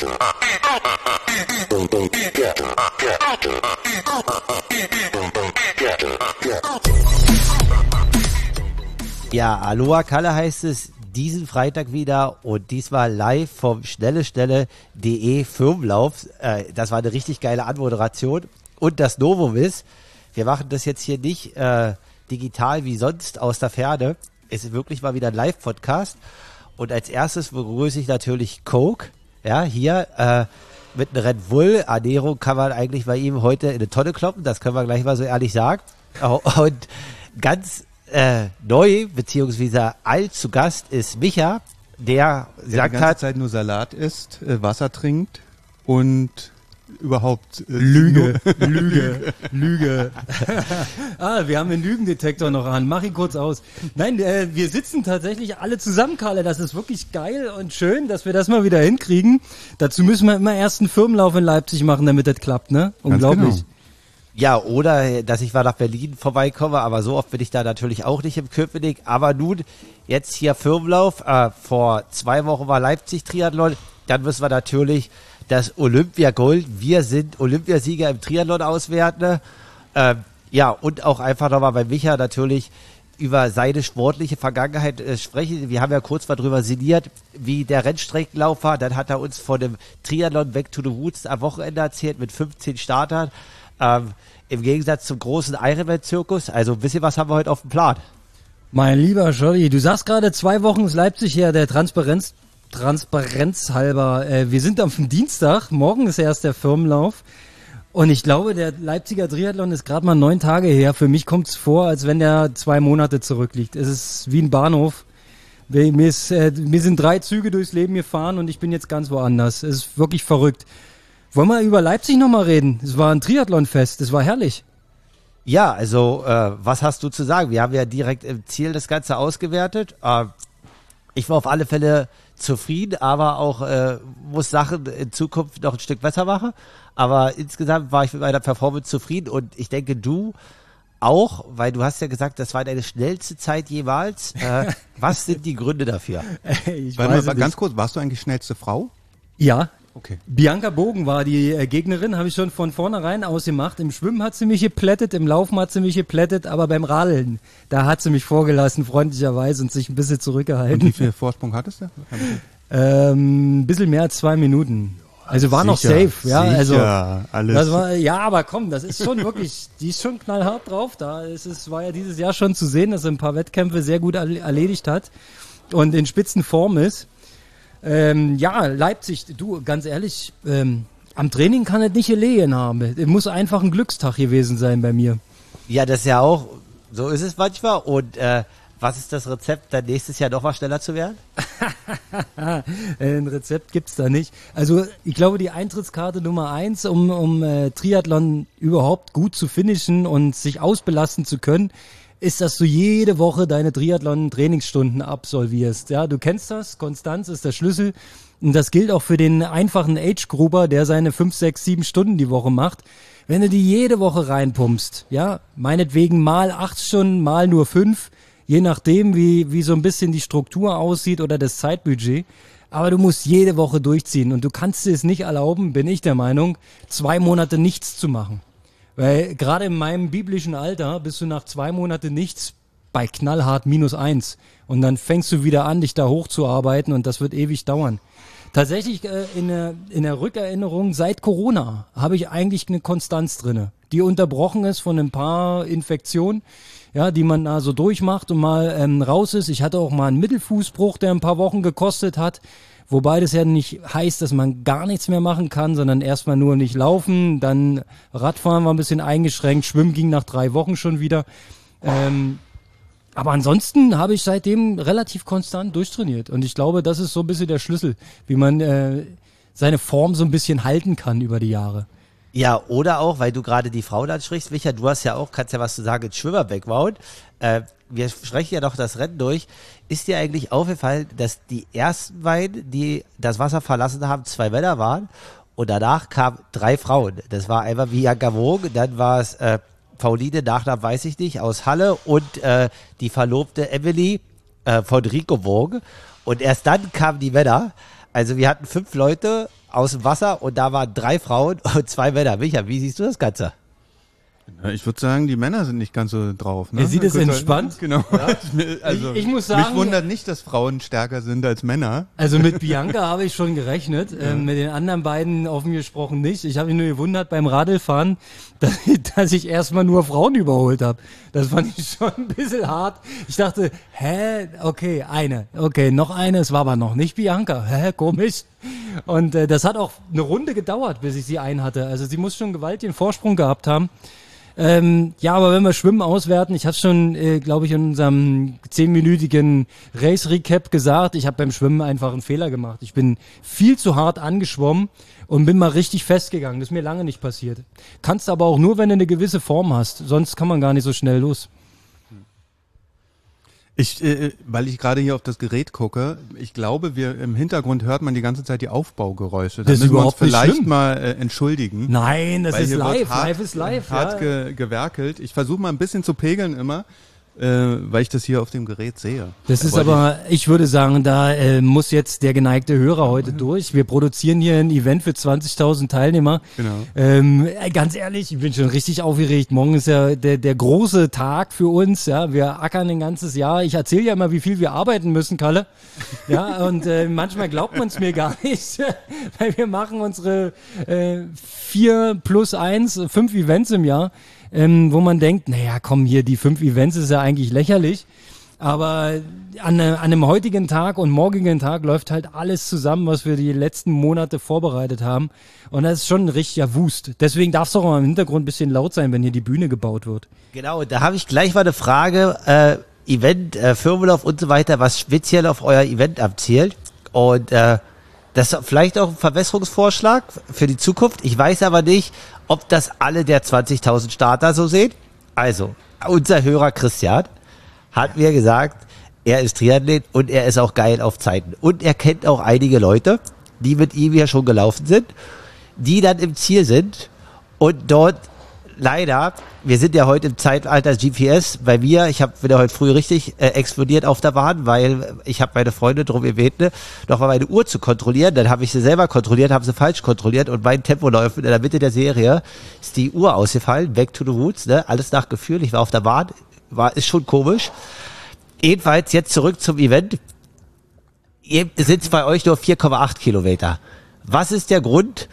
Ja, Aloha Kalle heißt es diesen Freitag wieder und diesmal live vom schnelle.de Firmenlauf. Das war eine richtig geile Anmoderation. Und das Novum ist, wir machen das jetzt hier nicht digital wie sonst aus der Ferne. Es ist wirklich mal wieder ein Live-Podcast. Und als erstes begrüße ich natürlich Coke. Ja, hier mit einem Red Bull. Ernährung kann man eigentlich bei ihm heute in eine Tonne kloppen. Das können wir gleich mal so ehrlich sagen. Und ganz neu, beziehungsweise alt zu Gast ist Micha, der sagt die ganze Zeit nur Salat isst, Wasser trinkt und überhaupt Lüge. Wir haben den Lügendetektor noch an. Mach ihn kurz aus. Nein, wir sitzen tatsächlich alle zusammen, Karle. Das ist wirklich geil und schön, dass wir das mal wieder hinkriegen. Dazu müssen wir immer erst einen Firmenlauf in Leipzig machen, damit das klappt, ne? Unglaublich. Genau. Ja, oder dass ich mal nach Berlin vorbeikomme, aber so oft bin ich da natürlich auch nicht im Köpenick. Aber nun, jetzt hier Firmenlauf, vor 2 Wochen war Leipzig-Triathlon, dann müssen wir natürlich das Olympiagold, wir sind Olympiasieger im Triathlon auswerten. Ja, und auch einfach nochmal bei Micha natürlich über seine sportliche Vergangenheit sprechen. Wir haben ja kurz mal drüber sinniert, wie der Rennstreckenlauf war. Dann hat er uns von dem Triathlon Back to the Roots am Wochenende erzählt mit 15 Startern. Im Gegensatz zum großen Ironman-Zirkus. Also ein bisschen was haben wir heute auf dem Plan. Mein lieber Scholli, du sagst gerade 2 Wochen ist Leipzig her, der Transparenz halber. Wir sind am Dienstag, morgen ist erst der Firmenlauf. Und ich glaube, der Leipziger Triathlon ist gerade mal 9 Tage her. Für mich kommt es vor, als wenn der 2 Monate zurückliegt. Es ist wie ein Bahnhof. Mir sind 3 Züge durchs Leben gefahren und ich bin jetzt ganz woanders. Es ist wirklich verrückt. Wollen wir über Leipzig nochmal reden? Es war ein Triathlonfest, es war herrlich. Ja, also was hast du zu sagen? Wir haben ja direkt im Ziel das Ganze ausgewertet. Ich war auf alle Fälle zufrieden, aber auch muss Sachen in Zukunft noch ein Stück besser machen. Aber insgesamt war ich mit meiner Performance zufrieden und ich denke, du auch, weil du hast ja gesagt, das war deine schnellste Zeit jemals. Was sind die Gründe dafür? Ganz kurz, warst du eigentlich schnellste Frau? Ja. Okay. Bianca Bogen war die Gegnerin, habe ich schon von vornherein ausgemacht. Im Schwimmen hat sie mich geplättet, im Laufen hat sie mich geplättet, aber beim Radeln, da hat sie mich vorgelassen, freundlicherweise, und sich ein bisschen zurückgehalten. Und wie viel Vorsprung hattest du? Ein bisschen mehr als 2 Minuten. Also war noch safe, ja. Also alles. Das war, ja, aber komm, das ist schon wirklich, die ist schon knallhart drauf. War ja dieses Jahr schon zu sehen, dass sie ein paar Wettkämpfe sehr gut erledigt hat und in Spitzenform ist. Ja, Leipzig, du, ganz ehrlich, am Training kann es nicht gelegen haben. Es muss einfach ein Glückstag gewesen sein bei mir. Ja, das ist ja auch, so ist es manchmal. Und was ist das Rezept, dann nächstes Jahr noch mal schneller zu werden? Ein Rezept gibt's da nicht. Also ich glaube, die Eintrittskarte Nummer 1, um Triathlon überhaupt gut zu finishen und sich ausbelasten zu können, ist, dass du jede Woche deine Triathlon-Trainingsstunden absolvierst. Ja, du kennst das, Konstanz ist der Schlüssel. Und das gilt auch für den einfachen Age-Gruber, der seine 5, 6, 7 Stunden die Woche macht. Wenn du die jede Woche reinpumpst, ja, meinetwegen mal 8 Stunden, mal nur 5, je nachdem, wie so ein bisschen die Struktur aussieht oder das Zeitbudget. Aber du musst jede Woche durchziehen und du kannst dir es nicht erlauben, bin ich der Meinung, 2 Monate nichts zu machen. Weil gerade in meinem biblischen Alter bist du nach 2 Monaten nichts bei knallhart -1. Und dann fängst du wieder an, dich da hochzuarbeiten und das wird ewig dauern. Tatsächlich in der Rückerinnerung seit Corona habe ich eigentlich eine Konstanz drinne, die unterbrochen ist von ein paar Infektionen, ja, die man da so durchmacht und mal raus ist. Ich hatte auch mal einen Mittelfußbruch, der ein paar Wochen gekostet hat. Wobei das ja nicht heißt, dass man gar nichts mehr machen kann, sondern erstmal nur nicht laufen, dann Radfahren war ein bisschen eingeschränkt, Schwimmen ging nach 3 Wochen schon wieder. Aber ansonsten habe ich seitdem relativ konstant durchtrainiert und ich glaube, das ist so ein bisschen der Schlüssel, wie man seine Form so ein bisschen halten kann über die Jahre. Ja, oder auch, weil du gerade die Frauen ansprichst, Micha, du hast ja auch, kannst ja was zu sagen, ins Schwimmer-Background. Wir sprechen ja noch das Rennen durch. Ist dir eigentlich aufgefallen, dass die ersten beiden, die das Wasser verlassen haben, 2 Männer waren und danach kamen 3 Frauen. Das war einmal Bianca Bogen, dann war es Pauline, Nachnamen weiß ich nicht, aus Halle und die Verlobte Emily von Rico Bogen. Und erst dann kamen die Männer. Also wir hatten 5 Leute aus dem Wasser und da waren 3 Frauen und 2 Männer. Micha, wie siehst du das Ganze? Ja, ich würde sagen, die Männer sind nicht ganz so drauf. Ne? Er sieht es entspannt. Genau. Ja. Also, ich muss sagen, mich wundert nicht, dass Frauen stärker sind als Männer. Also mit Bianca habe ich schon gerechnet, mit den anderen beiden offen gesprochen nicht. Ich habe mich nur gewundert beim Radlfahren, dass ich erstmal nur Frauen überholt habe. Das fand ich schon ein bisschen hart. Ich dachte, okay, noch eine, es war aber noch nicht Bianca, komisch. Und das hat auch eine Runde gedauert, bis ich sie einhatte. Also sie muss schon einen gewaltigen Vorsprung gehabt haben. Ja, aber wenn wir Schwimmen auswerten, ich habe schon, glaube ich, in unserem 10-minütigen Race-Recap gesagt, ich habe beim Schwimmen einfach einen Fehler gemacht. Ich bin viel zu hart angeschwommen und bin mal richtig festgegangen. Das ist mir lange nicht passiert. Kannst aber auch nur, wenn du eine gewisse Form hast. Sonst kann man gar nicht so schnell los. Weil ich gerade hier auf das Gerät gucke, ich glaube, im Hintergrund hört man die ganze Zeit die Aufbaugeräusche. Da Das ist müssen wir uns überhaupt nicht vielleicht schlimm. mal entschuldigen. Nein, das Weil ist hier wird live. hart- Live ist live. Hart gewerkelt. Ich versuche mal ein bisschen zu pegeln immer, weil ich das hier auf dem Gerät sehe. Das ist Wollte aber, ich würde sagen, da muss jetzt der geneigte Hörer heute durch. Wir produzieren hier ein Event für 20.000 Teilnehmer. Genau. Ganz ehrlich, ich bin schon richtig aufgeregt. Morgen ist ja der große Tag für uns. Ja, wir ackern ein ganzes Jahr. Ich erzähle ja immer, wie viel wir arbeiten müssen, Kalle. Ja, und manchmal glaubt man es mir gar nicht, weil wir machen unsere 4 plus 1, 5 Events im Jahr. Wo man denkt, naja, komm hier, die 5 Events ist ja eigentlich lächerlich. Aber an einem heutigen Tag und morgigen Tag läuft halt alles zusammen, was wir die letzten Monate vorbereitet haben. Und das ist schon ein richtiger Wust. Deswegen darf es auch mal im Hintergrund ein bisschen laut sein, wenn hier die Bühne gebaut wird. Genau, da habe ich gleich mal eine Frage. Event, Firmenlauf und so weiter, was speziell auf euer Event abzielt. Und das ist vielleicht auch ein Verbesserungsvorschlag für die Zukunft. Ich weiß aber nicht, ob das alle der 20.000 Starter so sehen. Also, unser Hörer Christian hat mir gesagt, er ist Triathlet und er ist auch geil auf Zeiten. Und er kennt auch einige Leute, die mit ihm ja schon gelaufen sind, die dann im Ziel sind und dort leider, wir sind ja heute im Zeitalter GPS, bei mir, ich bin ja heute früh richtig explodiert auf der Bahn, weil ich habe meine Freunde darum gebeten, noch mal meine Uhr zu kontrollieren, dann habe ich sie selber kontrolliert, habe sie falsch kontrolliert und mein Tempoläufen in der Mitte der Serie ist die Uhr ausgefallen, back to the roots, ne? Alles nach Gefühl, ich war auf der Bahn, ist schon komisch. Jedenfalls jetzt zurück zum Event. Ihr sitzt bei euch nur 4,8 Kilometer. Was ist der Grund?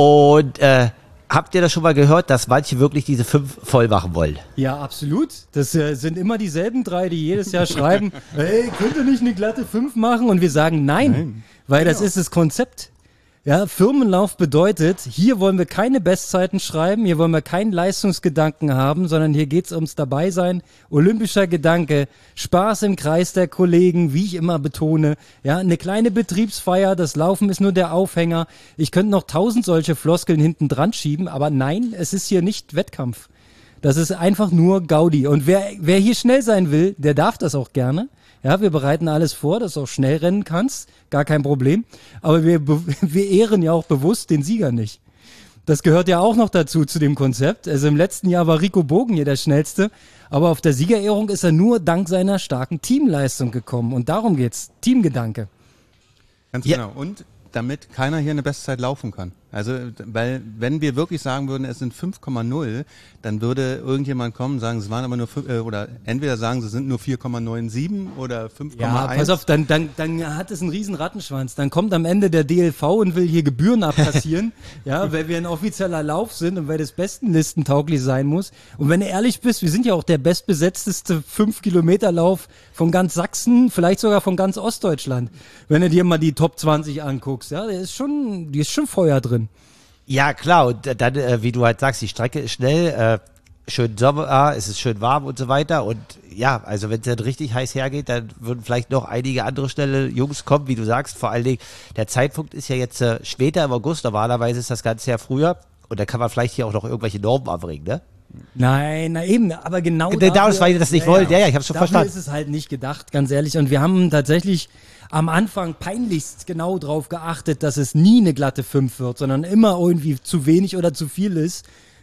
Und habt ihr das schon mal gehört, dass manche wirklich diese 5 voll machen wollen? Ja, absolut. Das sind immer dieselben 3, die jedes Jahr schreiben, hey, könnt ihr nicht eine glatte 5 machen? Und wir sagen nein. Weil das ist das Konzept. Ja, Firmenlauf bedeutet, hier wollen wir keine Bestzeiten schreiben, hier wollen wir keinen Leistungsgedanken haben, sondern hier geht's ums Dabeisein, olympischer Gedanke, Spaß im Kreis der Kollegen, wie ich immer betone, ja, eine kleine Betriebsfeier, das Laufen ist nur der Aufhänger. Ich könnte noch 1000 solche Floskeln hinten dran schieben, aber nein, es ist hier nicht Wettkampf. Das ist einfach nur Gaudi. Und wer hier schnell sein will, der darf das auch gerne. Ja, wir bereiten alles vor, dass du auch schnell rennen kannst, gar kein Problem. Aber wir ehren ja auch bewusst den Sieger nicht. Das gehört ja auch noch dazu, zu dem Konzept. Also im letzten Jahr war Rico Bogen hier der Schnellste, aber auf der Siegerehrung ist er nur dank seiner starken Teamleistung gekommen. Und darum geht's. Teamgedanke. Ganz Ja. genau. Und damit keiner hier eine Bestzeit laufen kann. Also, weil, wenn wir wirklich sagen würden, es sind 5,0, dann würde irgendjemand kommen und sagen, es waren aber nur 5, oder entweder sagen, sie sind nur 4,97 oder 5,1. Ja, pass auf, dann hat es einen riesen Rattenschwanz. Dann kommt am Ende der DLV und will hier Gebühren abkassieren, ja, weil wir ein offizieller Lauf sind und weil das bestenlistentauglich sein muss. Und wenn du ehrlich bist, wir sind ja auch der bestbesetzteste 5-Kilometer-Lauf von ganz Sachsen, vielleicht sogar von ganz Ostdeutschland. Wenn du dir mal die Top 20 anguckst, ja, die ist schon Feuer drin. Ja, klar. Und dann, wie du halt sagst, die Strecke ist schnell, schön Sommer, es ist schön warm und so weiter. Und ja, also wenn es dann richtig heiß hergeht, dann würden vielleicht noch einige andere schnelle Jungs kommen, wie du sagst. Vor allen Dingen, der Zeitpunkt ist ja jetzt später im August. Normalerweise ist das Ganze ja früher. Und da kann man vielleicht hier auch noch irgendwelche Normen anbringen, ne? Nein, na eben, aber genau Daraus, weil ihr das nicht wollt. Ja, ich hab's schon dafür verstanden. ist es halt nicht gedacht, ganz ehrlich. Und wir haben tatsächlich am Anfang peinlichst genau drauf geachtet, dass es nie eine glatte 5 wird, sondern immer irgendwie zu wenig oder zu viel ist.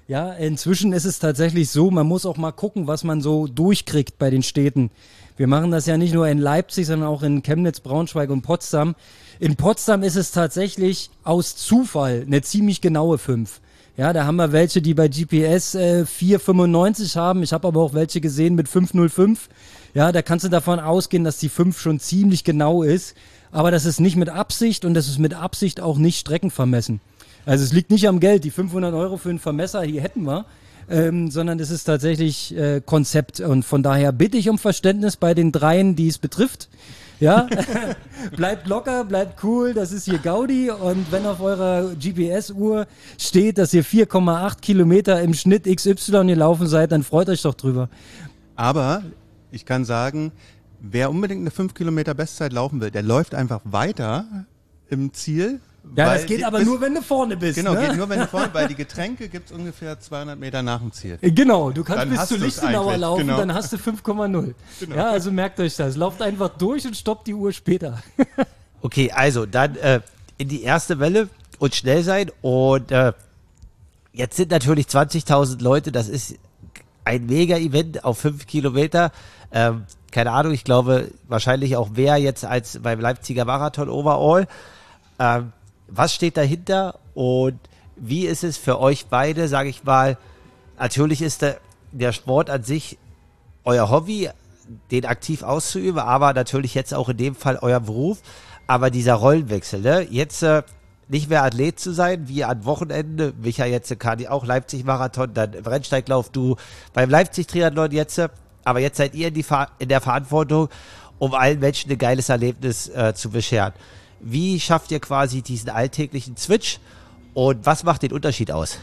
Ja, inzwischen ist es tatsächlich so, man muss auch mal gucken, was man so durchkriegt bei den Städten. Wir machen das ja nicht nur in Leipzig, sondern auch in Chemnitz, Braunschweig und Potsdam. In Potsdam ist es tatsächlich aus Zufall eine ziemlich genaue 5. Ja, da haben wir welche, die bei GPS 4,95 haben. Ich habe aber auch welche gesehen mit 5,05. Ja, da kannst du davon ausgehen, dass die 5 schon ziemlich genau ist. Aber das ist nicht mit Absicht und das ist mit Absicht auch nicht streckenvermessen. Also es liegt nicht am Geld. Die 500 € für einen Vermesser, die hätten wir. Sondern das ist tatsächlich Konzept und von daher bitte ich um Verständnis bei den Dreien, die es betrifft. Ja, bleibt locker, bleibt cool, das ist hier Gaudi und wenn auf eurer GPS-Uhr steht, dass ihr 4,8 Kilometer im Schnitt XY gelaufen seid, dann freut euch doch drüber. Aber ich kann sagen, wer unbedingt eine 5 Kilometer Bestzeit laufen will, der läuft einfach weiter im Ziel. Ja, das geht aber nur, wenn du vorne bist. Genau, ne? geht nur, wenn du vorne, weil die Getränke gibt es ungefähr 200 Meter nach dem Ziel. Genau, du kannst Dann bis hast zu du's Lichtenauer eigentlich, laufen, genau. dann hast du 5,0. Genau. Ja, also merkt euch das. Lauft einfach durch und stoppt die Uhr später. Okay, also dann in die erste Welle und schnell sein. Und jetzt sind natürlich 20.000 Leute, das ist ein Mega-Event auf 5 Kilometer. Keine Ahnung, ich glaube wahrscheinlich auch mehr jetzt als beim Leipziger Marathon overall. Was steht dahinter und wie ist es für euch beide, sage ich mal, natürlich ist der Sport an sich euer Hobby, den aktiv auszuüben, aber natürlich jetzt auch in dem Fall euer Beruf, aber dieser Rollenwechsel, ne? Jetzt nicht mehr Athlet zu sein, wie an Wochenende, Micha jetzt kann auch Leipzig-Marathon, dann Rennsteiglauf, du beim Leipzig-Triathlon jetzt, aber jetzt seid ihr in der Verantwortung, um allen Menschen ein geiles Erlebnis zu bescheren. Wie schafft ihr quasi diesen alltäglichen Switch und was macht den Unterschied aus?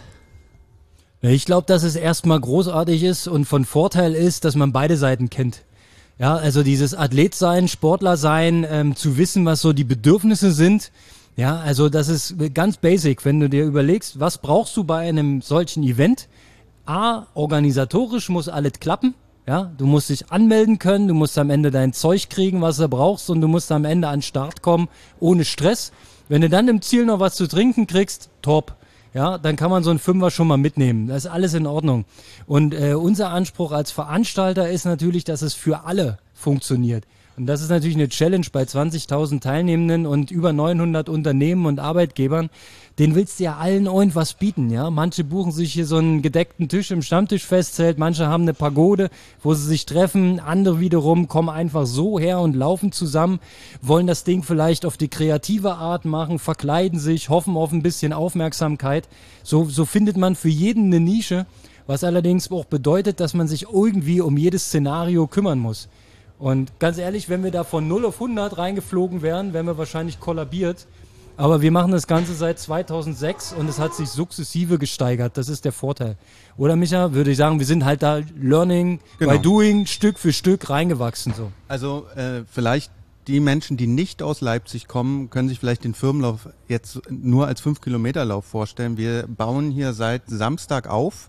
Ich glaube, dass es erstmal großartig ist und von Vorteil ist, dass man beide Seiten kennt. Ja, also dieses Athlet sein, Sportler sein, zu wissen, was so die Bedürfnisse sind. Ja, also das ist ganz basic, wenn du dir überlegst, was brauchst du bei einem solchen Event? A, organisatorisch muss alles klappen. Ja, du musst dich anmelden können, du musst am Ende dein Zeug kriegen, was du brauchst und du musst am Ende an den Start kommen, ohne Stress. Wenn du dann im Ziel noch was zu trinken kriegst, top. Ja, dann kann man so einen Fünfer schon mal mitnehmen. Das ist alles in Ordnung. Und unser Anspruch als Veranstalter ist natürlich, dass es für alle funktioniert. Und das ist natürlich eine Challenge bei 20.000 Teilnehmenden und über 900 Unternehmen und Arbeitgebern. Den willst du ja allen irgendwas bieten, ja. Manche buchen sich hier so einen gedeckten Tisch im Stammtischfestzelt, manche haben eine Pagode, wo sie sich treffen, andere wiederum kommen einfach so her und laufen zusammen, wollen das Ding vielleicht auf die kreative Art machen, verkleiden sich, hoffen auf ein bisschen Aufmerksamkeit. So findet man für jeden eine Nische, was allerdings auch bedeutet, dass man sich irgendwie um jedes Szenario kümmern muss. Und ganz ehrlich, wenn wir da von 0 auf 100 reingeflogen wären, wären wir wahrscheinlich kollabiert. Aber wir machen das Ganze seit 2006 und es hat sich sukzessive gesteigert. Das ist der Vorteil. Oder Micha, würde ich sagen, wir sind halt da Learning by Doing, Stück für Stück reingewachsen. So. Also vielleicht die Menschen, die nicht aus Leipzig kommen, können sich vielleicht den Firmenlauf jetzt nur als 5-Kilometer-Lauf vorstellen. Wir bauen hier seit Samstag auf.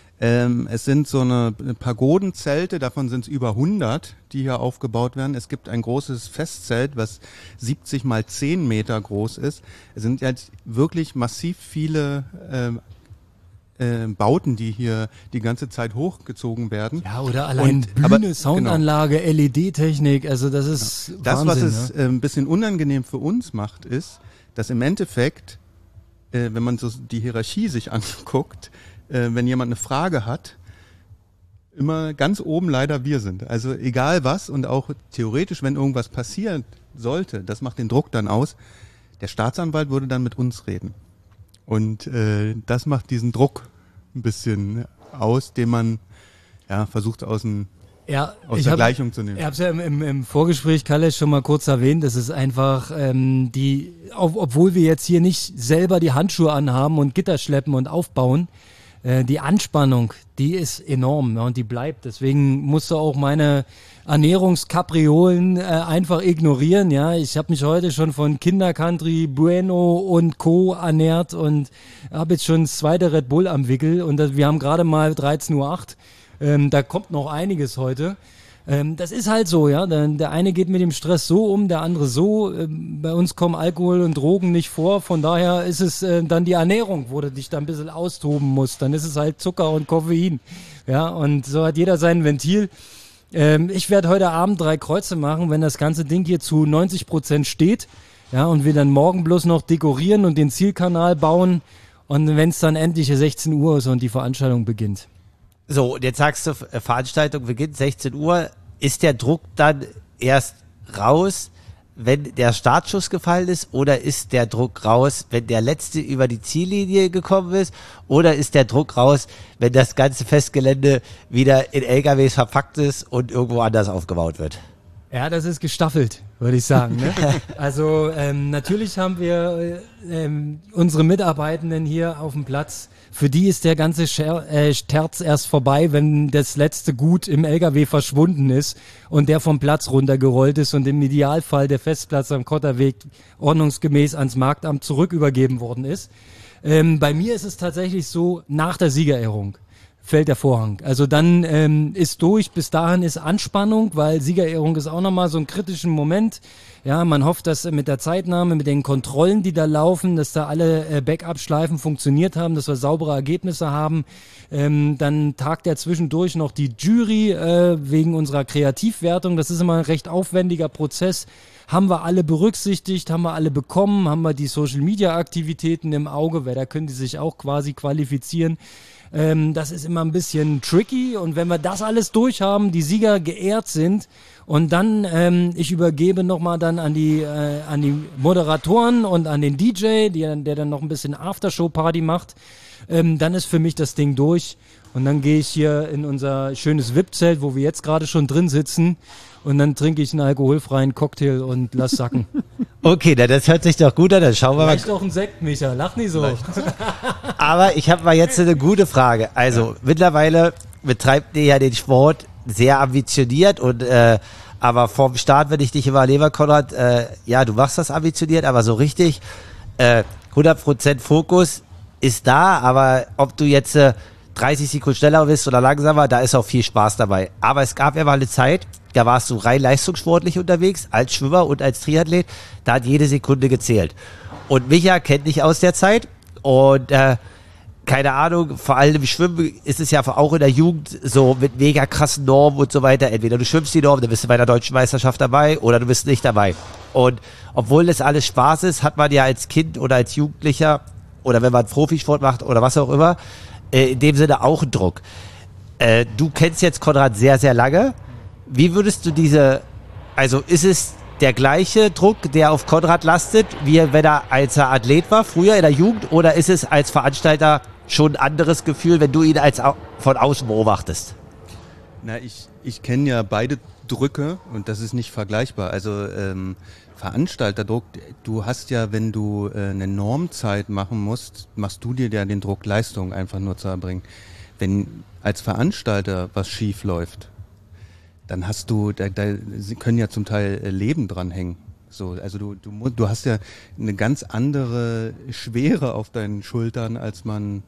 Es sind so eine Pagodenzelte, davon sind es über 100, die hier aufgebaut werden. Es gibt ein großes Festzelt, was 70 mal 10 Meter groß ist. Es sind jetzt wirklich massiv viele Bauten, die hier die ganze Zeit hochgezogen werden. Ja, oder allein Bühne, Soundanlage, genau. LED-Technik, also das ist Wahnsinn. Das, was es ein bisschen unangenehm für uns macht, ist, dass im Endeffekt, wenn man so die Hierarchie sich anguckt, wenn jemand eine Frage hat, immer ganz oben leider wir sind. Also egal was und auch theoretisch, wenn irgendwas passieren sollte, das macht den Druck dann aus, der Staatsanwalt würde dann mit uns reden. Und das macht diesen Druck ein bisschen aus, den man versucht aus der Gleichung zu nehmen. Ich habe es ja im Vorgespräch, Kalle, schon mal kurz erwähnt, das ist einfach obwohl wir jetzt hier nicht selber die Handschuhe anhaben und Gitter schleppen und aufbauen, die Anspannung, die ist enorm, und die bleibt. Deswegen musst du auch meine Ernährungskapriolen einfach ignorieren. Ja, ich habe mich heute schon von Kindercountry, Bueno und Co. ernährt und habe jetzt schon das zweite Red Bull am Wickel und wir haben gerade mal 13:08 Uhr. Da kommt noch einiges heute. Das ist halt so, ja. Der eine geht mit dem Stress so um, der andere so. Bei uns kommen Alkohol und Drogen nicht vor. Von daher ist es dann die Ernährung, wo du dich da ein bisschen austoben musst. Dann ist es halt Zucker und Koffein. Ja, und so hat jeder sein Ventil. Ich werde heute Abend 3 Kreuze machen, wenn das ganze Ding hier zu 90% steht. Ja, und wir dann morgen bloß noch dekorieren und den Zielkanal bauen. Und wenn es dann endlich 16 Uhr ist und die Veranstaltung beginnt. So, und jetzt sagst du, Veranstaltung beginnt 16 Uhr. Ist der Druck dann erst raus, wenn der Startschuss gefallen ist? Oder ist der Druck raus, wenn der Letzte über die Ziellinie gekommen ist? Oder ist der Druck raus, wenn das ganze Festgelände wieder in LKWs verpackt ist und irgendwo anders aufgebaut wird? Ja, das ist gestaffelt, würde ich sagen. Ne? Also natürlich haben wir unsere Mitarbeitenden hier auf dem Platz. Für die ist der ganze Terz erst vorbei, wenn das letzte Gut im LKW verschwunden ist und der vom Platz runtergerollt ist und im Idealfall der Festplatz am Kotterweg ordnungsgemäß ans Marktamt zurückübergeben worden ist. Bei mir ist es tatsächlich so, nach der Siegerehrung fällt der Vorhang. Also dann ist durch, bis dahin ist Anspannung, weil Siegerehrung ist auch nochmal so ein kritischen Moment. Ja, man hofft, dass mit der Zeitnahme, mit den Kontrollen, die da laufen, dass da alle Backup-Schleifen funktioniert haben, dass wir saubere Ergebnisse haben. Dann tagt ja zwischendurch noch die Jury wegen unserer Kreativwertung. Das ist immer ein recht aufwendiger Prozess. Haben wir alle berücksichtigt, haben wir alle bekommen, haben wir die Social-Media-Aktivitäten im Auge, weil da können die sich auch quasi qualifizieren. Das ist immer ein bisschen tricky und wenn wir das alles durch haben, die Sieger geehrt sind und dann, ich übergebe nochmal dann an die Moderatoren und an den DJ, der dann noch ein bisschen Aftershow-Party macht, dann ist für mich das Ding durch und dann gehe ich hier in unser schönes VIP-Zelt, wo wir jetzt gerade schon drin sitzen und dann trinke ich einen alkoholfreien Cocktail und lass sacken. Okay, das hört sich doch gut an, dann schauen wir mal. Vielleicht auch ein Sekt, Micha, lach nicht so. Aber ich habe mal jetzt eine gute Frage. Also mittlerweile betreibt ihr ja den Sport sehr ambitioniert und aber vorm Start, wenn ich dich immer erlebe, Konrad, ja, du machst das ambitioniert, aber so richtig 100% Fokus ist da, aber ob du jetzt 30 Sekunden schneller bist oder langsamer, da ist auch viel Spaß dabei. Aber es gab ja mal eine Zeit, da warst du rein leistungssportlich unterwegs, als Schwimmer und als Triathlet, da hat jede Sekunde gezählt. Und Micha kennt dich aus der Zeit und keine Ahnung, vor allem im Schwimmen ist es ja auch in der Jugend so mit mega krassen Normen und so weiter. Entweder du schwimmst die Norm, dann bist du bei der Deutschen Meisterschaft dabei oder du bist nicht dabei. Und obwohl das alles Spaß ist, hat man ja als Kind oder als Jugendlicher oder wenn man Profisport macht oder was auch immer, in dem Sinne auch einen Druck. Du kennst jetzt Konrad sehr, sehr lange. Wie würdest du also ist es der gleiche Druck, der auf Konrad lastet, wie wenn als er Athlet war, früher in der Jugend, oder ist es als Veranstalter schon ein anderes Gefühl, wenn du ihn von außen beobachtest? Na, ich kenne ja beide Drücke und das ist nicht vergleichbar. Also Veranstalterdruck, du hast ja, wenn du eine Normzeit machen musst, machst du dir ja den Druck, Leistung einfach nur zu erbringen. Wenn als Veranstalter was schief läuft, dann hast du, da können ja zum Teil Leben dran hängen. So, also du hast ja eine ganz andere Schwere auf deinen Schultern, als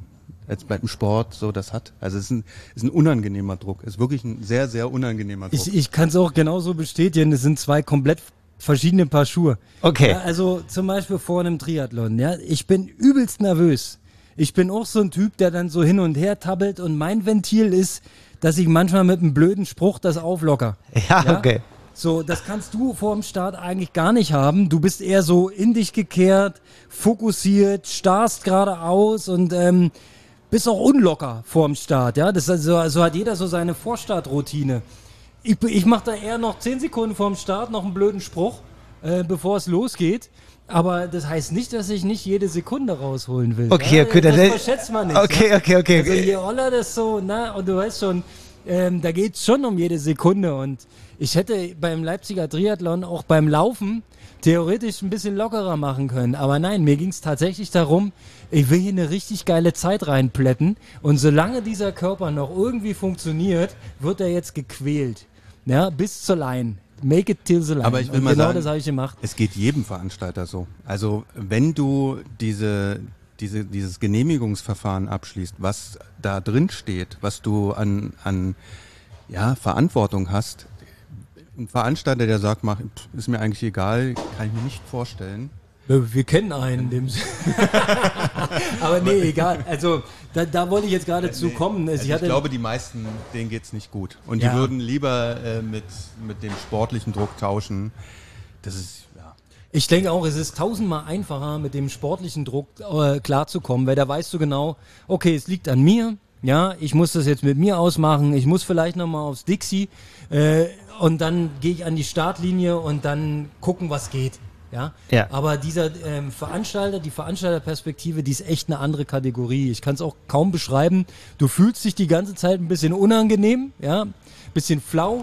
beim Sport so das hat. Also es ist ein unangenehmer Druck. Es ist wirklich ein sehr, sehr unangenehmer Druck. Ich kann es auch genauso bestätigen. Es sind 2 komplett verschiedene Paar Schuhe. Okay. Ja, also zum Beispiel vor einem Triathlon. Ja, ich bin übelst nervös. Ich bin auch so ein Typ, der dann so hin und her tabbelt und mein Ventil ist, dass ich manchmal mit einem blöden Spruch das auflocker. Ja, okay. So, das kannst du vor dem Start eigentlich gar nicht haben. Du bist eher so in dich gekehrt, fokussiert, starrst geradeaus und bist auch unlocker vor dem Start. Ja, das ist also, so hat jeder so seine Vorstartroutine. Ich mache da eher noch 10 Sekunden vor dem Start noch einen blöden Spruch, bevor es losgeht. Aber das heißt nicht, dass ich nicht jede Sekunde rausholen will. Okay, ja? okay. Das verschätzt man nicht. Okay, ja? okay. Also je oller das so, und du weißt schon, da geht es schon um jede Sekunde. Und ich hätte beim Leipziger Triathlon auch beim Laufen theoretisch ein bisschen lockerer machen können. Aber nein, mir ging es tatsächlich darum, ich will hier eine richtig geile Zeit reinplätten. Und solange dieser Körper noch irgendwie funktioniert, wird er jetzt gequält. Ja, bis zur Line. Make it till the line. Aber ich will mal sagen, das habe ich gemacht. Es geht jedem Veranstalter so. Also wenn du dieses Genehmigungsverfahren abschließt, was da drin steht, was du an Verantwortung hast, ein Veranstalter, der sagt, ist mir eigentlich egal, kann ich mir nicht vorstellen. Wir kennen einen, dem aber nee, egal. Also da wollte ich jetzt gerade zu kommen. Also ich glaube, die meisten, denen geht's nicht gut. Und die würden lieber mit dem sportlichen Druck tauschen. Das ist, ja. Ich denke auch, es ist tausendmal einfacher, mit dem sportlichen Druck klarzukommen, weil da weißt du genau, okay, es liegt an mir. Ja, ich muss das jetzt mit mir ausmachen. Ich muss vielleicht nochmal aufs Dixie und dann gehe ich an die Startlinie und dann gucken, was geht. Ja? Aber dieser Veranstalter, die Veranstalterperspektive, die ist echt eine andere Kategorie. Ich kann es auch kaum beschreiben. Du fühlst dich die ganze Zeit ein bisschen unangenehm, ja, bisschen flau.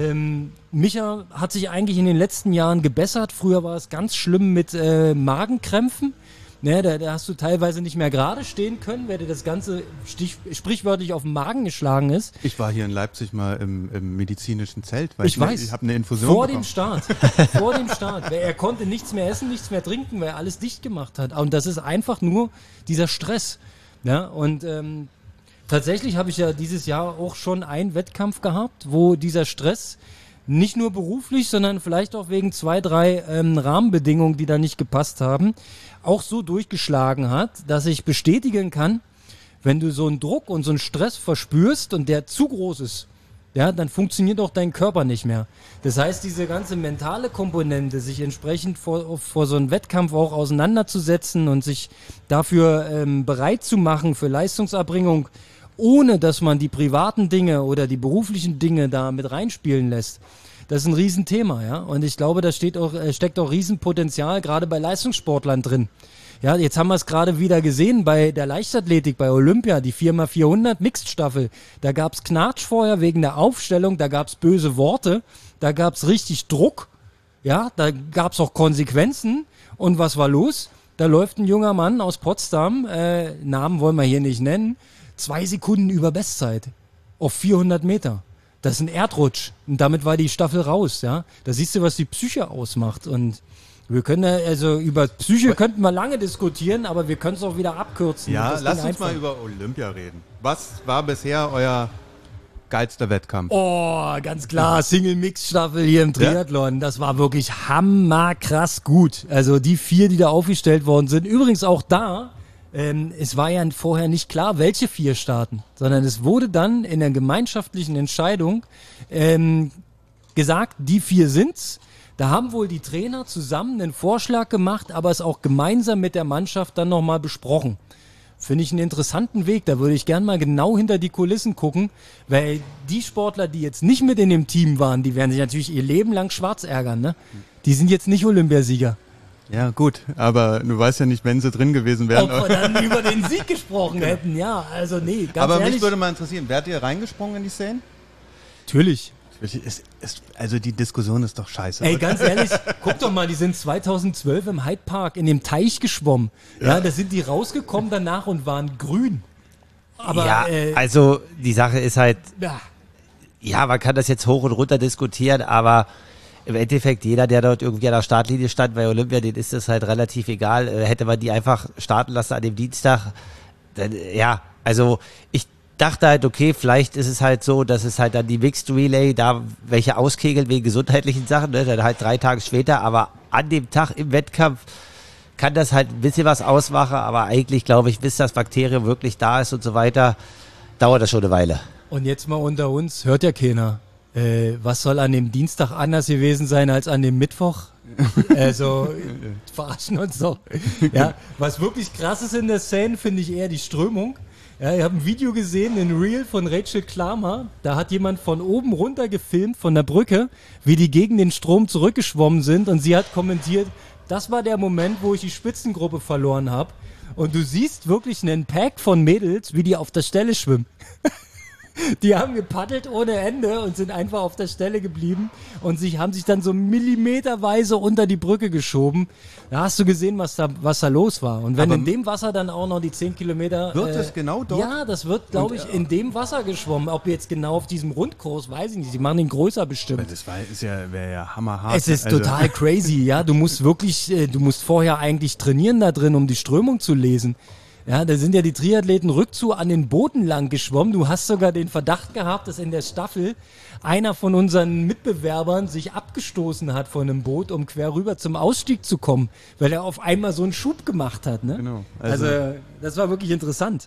Micha hat sich eigentlich in den letzten Jahren gebessert. Früher war es ganz schlimm mit Magenkrämpfen. Ne, da hast du teilweise nicht mehr gerade stehen können, weil dir das Ganze sprichwörtlich auf den Magen geschlagen ist. Ich war hier in Leipzig mal im medizinischen Zelt, weil ich weiß, ich habe eine Infusion vor bekommen. Vor dem Start. Er konnte nichts mehr essen, nichts mehr trinken, weil er alles dicht gemacht hat. Und das ist einfach nur dieser Stress. Ja, und tatsächlich habe ich ja dieses Jahr auch schon einen Wettkampf gehabt, wo dieser Stress nicht nur beruflich, sondern vielleicht auch wegen 2, 3 Rahmenbedingungen, die da nicht gepasst haben, auch so durchgeschlagen hat, dass ich bestätigen kann, wenn du so einen Druck und so einen Stress verspürst und der zu groß ist, ja, dann funktioniert auch dein Körper nicht mehr. Das heißt, diese ganze mentale Komponente, sich entsprechend vor so einem Wettkampf auch auseinanderzusetzen und sich dafür bereit zu machen für Leistungserbringung, ohne dass man die privaten Dinge oder die beruflichen Dinge da mit reinspielen lässt. Das ist ein Riesenthema, ja. Und ich glaube, da steckt auch Riesenpotenzial, gerade bei Leistungssportlern drin. Ja, jetzt haben wir es gerade wieder gesehen bei der Leichtathletik, bei Olympia, die 4x400 Mixed-Staffel. Da gab es Knatsch vorher wegen der Aufstellung, da gab es böse Worte, da gab es richtig Druck, ja, da gab es auch Konsequenzen. Und was war los? Da läuft ein junger Mann aus Potsdam, Namen wollen wir hier nicht nennen, 2 Sekunden über Bestzeit auf 400 Meter. Das ist ein Erdrutsch. Und damit war die Staffel raus, ja. Da siehst du, was die Psyche ausmacht. Und wir können also über Psyche könnten wir lange diskutieren, aber wir können es auch wieder abkürzen. Ja, lass uns mal über Olympia reden. Was war bisher euer geilster Wettkampf? Oh, ganz klar, Single-Mix-Staffel hier im Triathlon. Ja? Das war wirklich hammerkrass gut. Also die 4, die da aufgestellt worden sind. Übrigens auch da, es war ja vorher nicht klar, welche 4 starten, sondern es wurde dann in der gemeinschaftlichen Entscheidung gesagt, die 4 sind's. Da haben wohl die Trainer zusammen einen Vorschlag gemacht, aber es auch gemeinsam mit der Mannschaft dann nochmal besprochen. Finde ich einen interessanten Weg, da würde ich gern mal genau hinter die Kulissen gucken, weil die Sportler, die jetzt nicht mit in dem Team waren, die werden sich natürlich ihr Leben lang schwarz ärgern, ne? Die sind jetzt nicht Olympiasieger. Ja, gut, aber du weißt ja nicht, wenn sie drin gewesen wären. Ob wir dann über den Sieg gesprochen hätten, ja, also nee, ganz aber ehrlich. Mich würde mal interessieren, wärt ihr reingesprungen in die Szene? Natürlich. Also die Diskussion ist doch scheiße. Ey, ganz ehrlich, guck doch mal, die sind 2012 im Hyde Park in dem Teich geschwommen. Ja, da sind die rausgekommen danach und waren grün. Aber, ja, also die Sache ist halt, ja, man kann das jetzt hoch und runter diskutieren, aber im Endeffekt, jeder, der dort irgendwie an der Startlinie stand bei Olympia, den ist es halt relativ egal. Hätte man die einfach starten lassen an dem Dienstag, dann, ja, also ich dachte halt, okay, vielleicht ist es halt so, dass es halt dann die Mixed Relay, da welche auskegeln wegen gesundheitlichen Sachen, ne, dann halt 3 Tage später, aber an dem Tag im Wettkampf kann das halt ein bisschen was ausmachen, aber eigentlich glaube ich, bis das Bakterium wirklich da ist und so weiter, dauert das schon eine Weile. Und jetzt mal unter uns, hört ja keiner. Was soll an dem Dienstag anders gewesen sein als an dem Mittwoch? Also, verarschen uns doch. Ja, was wirklich krass ist in der Szene, finde ich eher die Strömung. Ja, ich habe ein Video gesehen, ein Reel von Rachel Klammer. Da hat jemand von oben runter gefilmt, von der Brücke, wie die gegen den Strom zurückgeschwommen sind. Und sie hat kommentiert, das war der Moment, wo ich die Spitzengruppe verloren habe. Und du siehst wirklich einen Pack von Mädels, wie die auf der Stelle schwimmen. Die haben gepaddelt ohne Ende und sind einfach auf der Stelle geblieben und haben sich dann so millimeterweise unter die Brücke geschoben. Da hast du gesehen, was da los war. Und wenn in dem Wasser dann auch noch die 10 Kilometer... Wird es genau dort? Ja, das wird, glaube ich, in dem Wasser geschwommen. Ob jetzt genau auf diesem Rundkurs, weiß ich nicht. Sie machen den größer bestimmt. Das wäre ja hammerhart. Es ist total crazy, ja. Du musst vorher eigentlich trainieren da drin, um die Strömung zu lesen. Ja, da sind ja die Triathleten rückzu an den Booten lang geschwommen. Du hast sogar den Verdacht gehabt, dass in der Staffel einer von unseren Mitbewerbern sich abgestoßen hat von einem Boot, um quer rüber zum Ausstieg zu kommen, weil er auf einmal so einen Schub gemacht hat. Ne? Genau. Also das war wirklich interessant.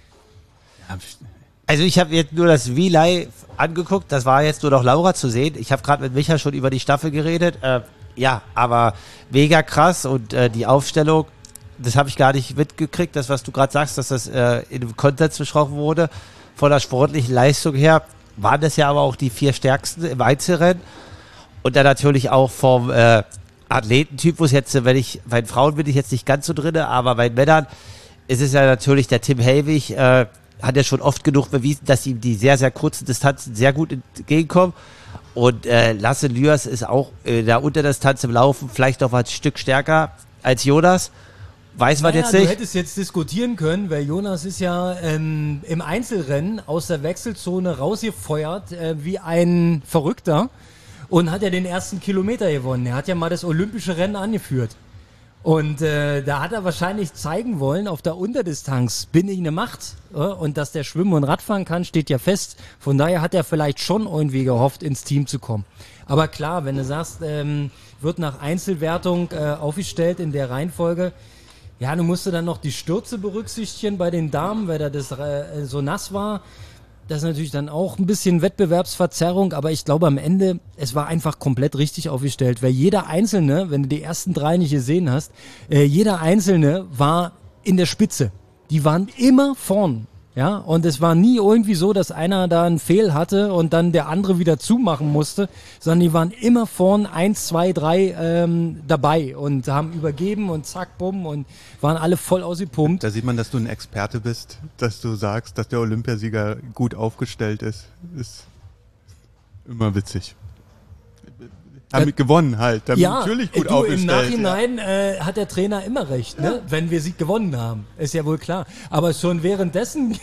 Also ich habe jetzt nur das V-Live angeguckt, das war jetzt nur noch Laura zu sehen. Ich habe gerade mit Micha schon über die Staffel geredet. Ja, aber mega krass und die Aufstellung, das habe ich gar nicht mitgekriegt, das, was du gerade sagst, dass das in dem Kontext besprochen wurde. Von der sportlichen Leistung her waren das ja aber auch die 4 stärksten im Einzelrennen. Und dann natürlich auch vom Athletentypus jetzt, bei den Frauen bin ich jetzt nicht ganz so drin, aber bei den Männern ist es ja natürlich der Tim Helwig, hat ja schon oft genug bewiesen, dass ihm die sehr, sehr kurzen Distanzen sehr gut entgegenkommen. Und Lasse Lührs ist auch in der Unterdistanz im Laufen vielleicht noch mal ein Stück stärker als Jonas. Weiß man jetzt nicht. Du hättest jetzt diskutieren können, weil Jonas ist ja im Einzelrennen aus der Wechselzone rausgefeuert wie ein Verrückter und hat ja den ersten Kilometer gewonnen. Er hat ja mal das olympische Rennen angeführt. Und da hat er wahrscheinlich zeigen wollen, auf der Unterdistanz bin ich eine Macht. Und dass der schwimmen und Radfahren kann, steht ja fest. Von daher hat er vielleicht schon irgendwie gehofft, ins Team zu kommen. Aber klar, wenn du sagst, wird nach Einzelwertung aufgestellt in der Reihenfolge, ja, du musst dann noch die Stürze berücksichtigen bei den Damen, weil da das so nass war. Das ist natürlich dann auch ein bisschen Wettbewerbsverzerrung, aber ich glaube am Ende, es war einfach komplett richtig aufgestellt, weil jeder Einzelne, wenn du die ersten 3 nicht gesehen hast, jeder Einzelne war in der Spitze. Die waren immer vorn. Ja, und es war nie irgendwie so, dass einer da einen Fehl hatte und dann der andere wieder zumachen musste, sondern die waren immer vorn 1, 2, 3 dabei und haben übergeben und zack, bumm und waren alle voll ausgepumpt. Da sieht man, dass du ein Experte bist, dass du sagst, dass der Olympiasieger gut aufgestellt ist. Ist immer witzig. Haben gewonnen halt. Natürlich gut aufgestellt. Im Nachhinein hat der Trainer immer recht, ne? Wenn wir sie gewonnen haben. Ist ja wohl klar. Aber schon währenddessen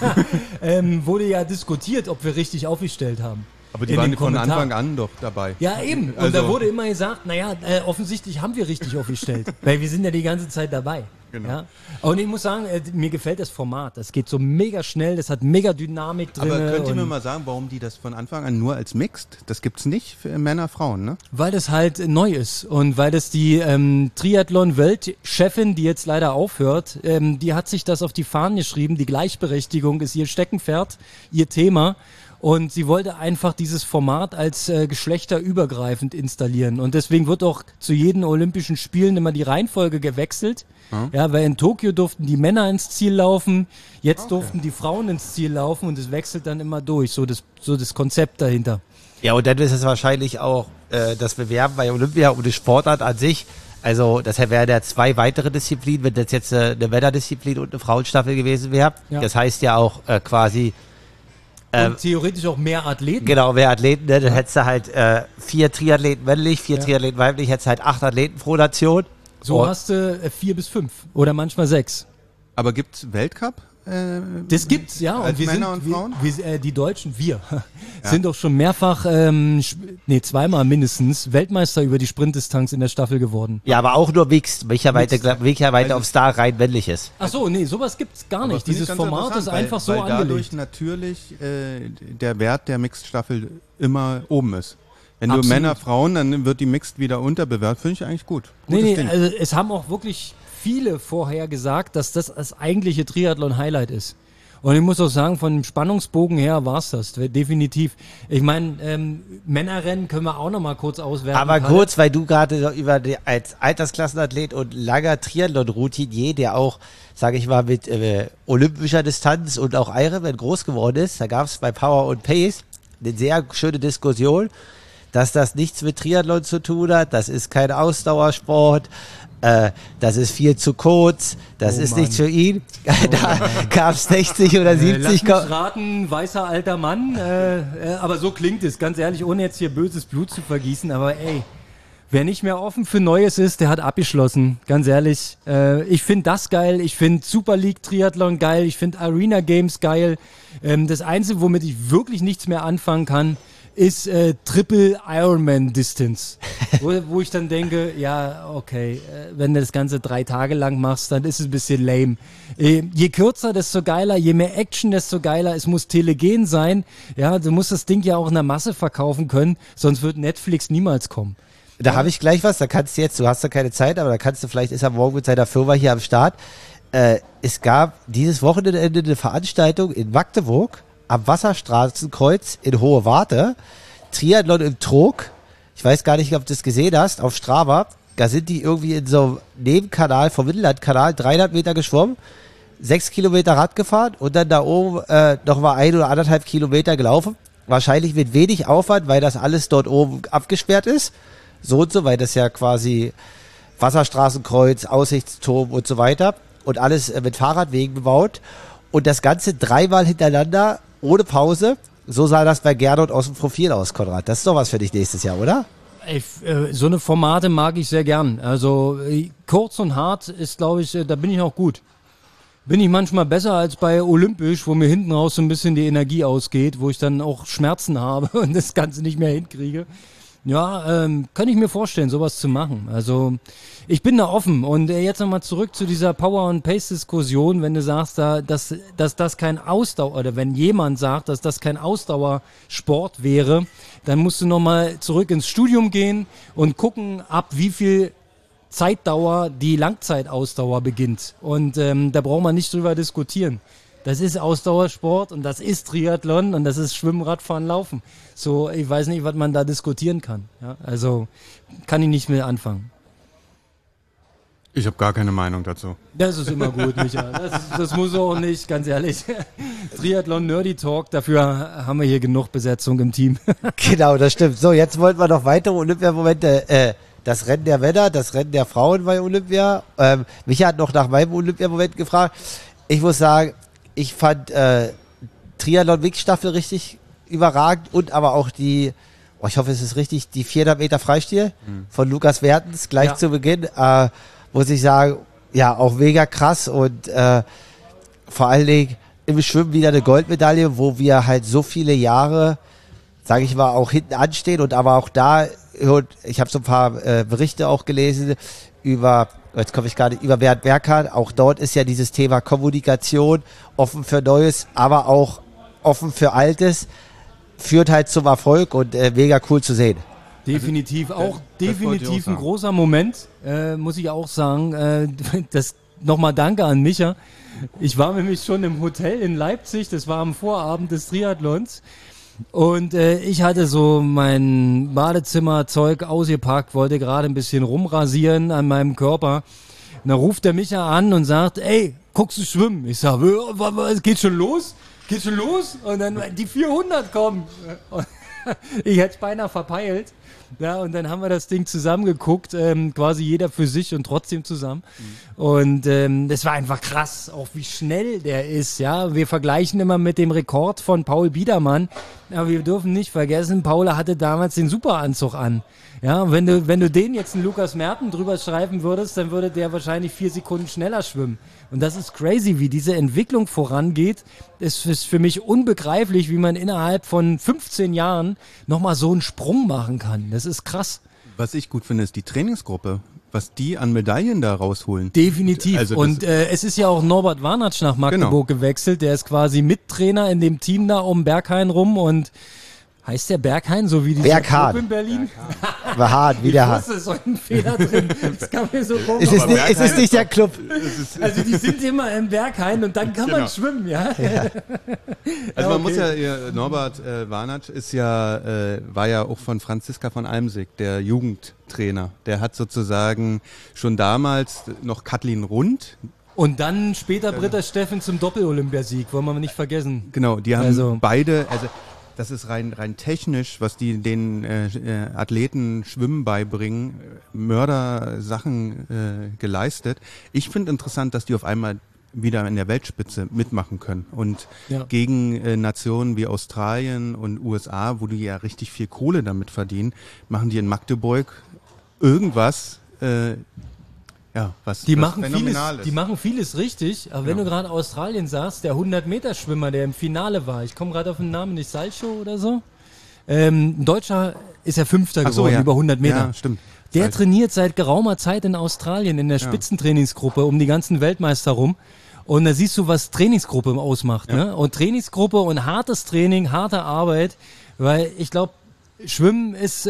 wurde ja diskutiert, ob wir richtig aufgestellt haben. Aber die waren von Anfang an doch dabei. Ja, eben. Und also, da wurde immer gesagt, naja, offensichtlich haben wir richtig aufgestellt. Weil wir sind ja die ganze Zeit dabei. Genau. Ja? Und ich muss sagen, mir gefällt das Format. Das geht so mega schnell, das hat mega Dynamik drin. Aber könnt ihr mir mal sagen, warum die das von Anfang an nur als Mixed? Das gibt's nicht für Männer, Frauen, ne? Weil das halt neu ist und weil das die Triathlon-Weltchefin, die jetzt leider aufhört, die hat sich das auf die Fahnen geschrieben. Die Gleichberechtigung ist ihr Steckenpferd, ihr Thema. Und sie wollte einfach dieses Format als geschlechterübergreifend installieren. Und deswegen wird auch zu jeden Olympischen Spielen immer die Reihenfolge gewechselt. Ja, weil in Tokio durften die Männer ins Ziel laufen, jetzt durften die Frauen ins Ziel laufen und es wechselt dann immer durch. So das Konzept dahinter. Ja, und dann ist es wahrscheinlich auch das Bewerben bei Olympia um die Sportart an sich. Also das wären ja 2 weitere Disziplinen, wenn das jetzt eine Männerdisziplin und eine Frauenstaffel gewesen wäre. Ja. Das heißt ja auch quasi... Und theoretisch auch mehr Athleten. Genau, mehr Athleten, ne? Dann hättest du halt 4 Triathleten männlich, 4 Triathleten weiblich, hättest halt 8 Athleten pro Nation. So hast du 4 bis 5 oder manchmal 6. Aber gibt's Weltcup? Das gibt's, ja. Als und Männer und Frauen? Die Deutschen, sind doch schon mehrfach, zweimal mindestens, Weltmeister über die Sprintdistanz in der Staffel geworden. Ja, aber auch nur Mixed, welcher weiter auf Star rein männlich ist. Ach so, nee, sowas gibt's gar nicht. Dieses Format ist einfach so weil dadurch angelegt. natürlich der Wert der Mixed-Staffel immer oben ist. Wenn du Absolut. Männer, Frauen, dann wird die Mixed wieder unterbewertet. Finde ich eigentlich gut. Nee, Ding. also es haben auch wirklich viele vorher gesagt, dass das eigentliche Triathlon-Highlight ist. Und ich muss auch sagen, von dem Spannungsbogen her war es das, definitiv. Ich meine, Männerrennen können wir auch noch mal kurz auswerten. Aber kurz, weil du gerade über als Altersklassenathlet und langer Triathlon-Routinier, der auch, sage ich mal, mit olympischer Distanz und auch Ironman groß geworden ist, da gab es bei Power und Pace eine sehr schöne Diskussion, dass das nichts mit Triathlon zu tun hat, das ist kein Ausdauersport, das ist viel zu kurz, das ist nichts für ihn. Da gab es 60 oder 70. Lass mich raten, weißer alter Mann, aber so klingt es, ganz ehrlich, ohne jetzt hier böses Blut zu vergießen, aber ey, wer nicht mehr offen für Neues ist, der hat abgeschlossen, ganz ehrlich. Ich finde das geil, ich finde Super League Triathlon geil, ich finde Arena Games geil. Das Einzige, womit ich wirklich nichts mehr anfangen kann, ist Triple Ironman Distance. wo ich dann denke, ja, okay, wenn du das Ganze 3 Tage lang machst, dann ist es ein bisschen lame. Je kürzer, desto geiler, je mehr Action, desto geiler. Es muss telegen sein. Ja, du musst das Ding ja auch in der Masse verkaufen können, sonst wird Netflix niemals kommen. Da habe ich gleich was, da kannst du jetzt, du hast da keine Zeit, aber da kannst du, vielleicht ist er morgen mit seiner Firma hier am Start. Es gab dieses Wochenende eine Veranstaltung in Magdeburg am Wasserstraßenkreuz in Hohe Warte, Triathlon im Trog. Ich weiß gar nicht, ob du das gesehen hast, auf Strava. Da sind die irgendwie in so einem Nebenkanal vom Mittellandkanal 300 Meter geschwommen, 6 Kilometer Rad gefahren und dann da oben nochmal 1 oder 1,5 Kilometer gelaufen. Wahrscheinlich mit wenig Aufwand, weil das alles dort oben abgesperrt ist. So und so, weil das ja quasi Wasserstraßenkreuz, Aussichtsturm und so weiter und alles mit Fahrradwegen bebaut. Und das Ganze 3-mal hintereinander, ohne Pause. So sah das bei Gernot aus dem Profil aus, Konrad. Das ist doch was für dich nächstes Jahr, oder? So eine Formate mag ich sehr gern. Also kurz und hart ist, glaube ich, da bin ich auch gut. Bin ich manchmal besser als bei Olympisch, wo mir hinten raus so ein bisschen die Energie ausgeht, wo ich dann auch Schmerzen habe und das Ganze nicht mehr hinkriege. Ja, kann ich mir vorstellen, sowas zu machen. Also ich bin da offen. Und jetzt nochmal zurück zu dieser Power- und Pace-Diskussion, wenn du sagst, dass das kein Ausdauer, oder wenn jemand sagt, dass das kein Ausdauersport wäre, dann musst du nochmal zurück ins Studium gehen und gucken, ab wie viel Zeitdauer die Langzeitausdauer beginnt. Und da braucht man nicht drüber diskutieren. Das ist Ausdauersport und das ist Triathlon und das ist Schwimmen, Radfahren, Laufen. So, ich weiß nicht, was man da diskutieren kann. Ja, also kann ich nicht mehr anfangen. Ich habe gar keine Meinung dazu. Das ist immer gut, Micha. Das muss auch nicht, ganz ehrlich. Triathlon Nerdy Talk, dafür haben wir hier genug Besetzung im Team. Genau, das stimmt. So, jetzt wollten wir noch weitere Olympiamomente. Das Rennen der Männer, das Rennen der Frauen bei Olympia. Micha hat noch nach meinem Olympiamoment gefragt. Ich muss sagen, ich fand Triathlon-Mix-Staffel richtig überragend und aber auch die, ich hoffe, es ist richtig, die 400 Meter Freistil von Lukas Wertens gleich zu Beginn. Muss ich sagen, ja, auch mega krass und vor allen Dingen im Schwimmen wieder eine Goldmedaille, wo wir halt so viele Jahre, sage ich mal, auch hinten anstehen und aber auch da, ich habe so ein paar Berichte auch gelesen über, jetzt komme ich gar nicht, über Bernd Berghahn, auch dort ist ja dieses Thema Kommunikation, offen für Neues, aber auch offen für Altes, führt halt zum Erfolg und mega cool zu sehen. Definitiv, auch definitiv ein großer Moment, muss ich auch sagen. Das nochmal danke an Micha. Ich war nämlich schon im Hotel in Leipzig, das war am Vorabend des Triathlons. Und ich hatte so mein Badezimmerzeug ausgepackt, wollte gerade ein bisschen rumrasieren an meinem Körper. Und dann ruft der Micha an und sagt, ey, guckst du schwimmen? Ich sag, geht schon los? Geht schon los? Und dann die 400 kommen. Ich hätte es beinahe verpeilt. Ja, und dann haben wir das Ding zusammengeguckt, quasi jeder für sich und trotzdem zusammen. Und das war einfach krass, auch wie schnell der ist. Ja, wir vergleichen immer mit dem Rekord von Paul Biedermann, aber wir dürfen nicht vergessen, Paul hatte damals den Superanzug an. Ja, wenn du den jetzt einen Lukas Merten drüber schreiben würdest, dann würde der wahrscheinlich 4 Sekunden schneller schwimmen. Und das ist crazy, wie diese Entwicklung vorangeht. Es ist für mich unbegreiflich, wie man innerhalb von 15 Jahren nochmal so einen Sprung machen kann. Das ist krass. Was ich gut finde, ist die Trainingsgruppe. Was die an Medaillen da rausholen. Definitiv. Also und es ist ja auch Norbert Warnatsch nach Magdeburg gewechselt. Der ist quasi Mittrainer in dem Team da um Berghain rum und heißt der Berghain, so wie dieser Club in Berlin? War hart, wie der Hart. Ich wusste, so ein Fehler drin. Das kam mir so komisch. Es ist nicht der Club. Also die sind immer im Berghain und dann kann man schwimmen, ja. Also man muss ja, Norbert Warnatsch war ja auch von Franziska von Almsick, der Jugendtrainer. Der hat sozusagen schon damals noch Kathleen Rund. Und dann Britta Steffen zum Doppel-Olympiasieg, wollen wir nicht vergessen. Genau, die haben beide, das ist rein technisch, was die den Athleten Schwimmen beibringen, Mördersachen geleistet. Ich finde interessant, dass die auf einmal wieder in der Weltspitze mitmachen können. Und gegen Nationen wie Australien und USA, wo die ja richtig viel Kohle damit verdienen, machen die in Magdeburg irgendwas, was phänomenal ist. Die machen vieles richtig, aber wenn du gerade Australien sagst, der 100-Meter-Schwimmer, der im Finale war, ich komme gerade auf den Namen nicht, Salcho oder so? Ein Deutscher ist ja Fünfter geworden, über 100 Meter. Ja, stimmt. Der trainiert seit geraumer Zeit in Australien in der Spitzentrainingsgruppe um die ganzen Weltmeister rum. Und da siehst du, was Trainingsgruppe ausmacht. Ja. Ne? Und Trainingsgruppe und hartes Training, harte Arbeit. Weil ich glaube, Schwimmen ist,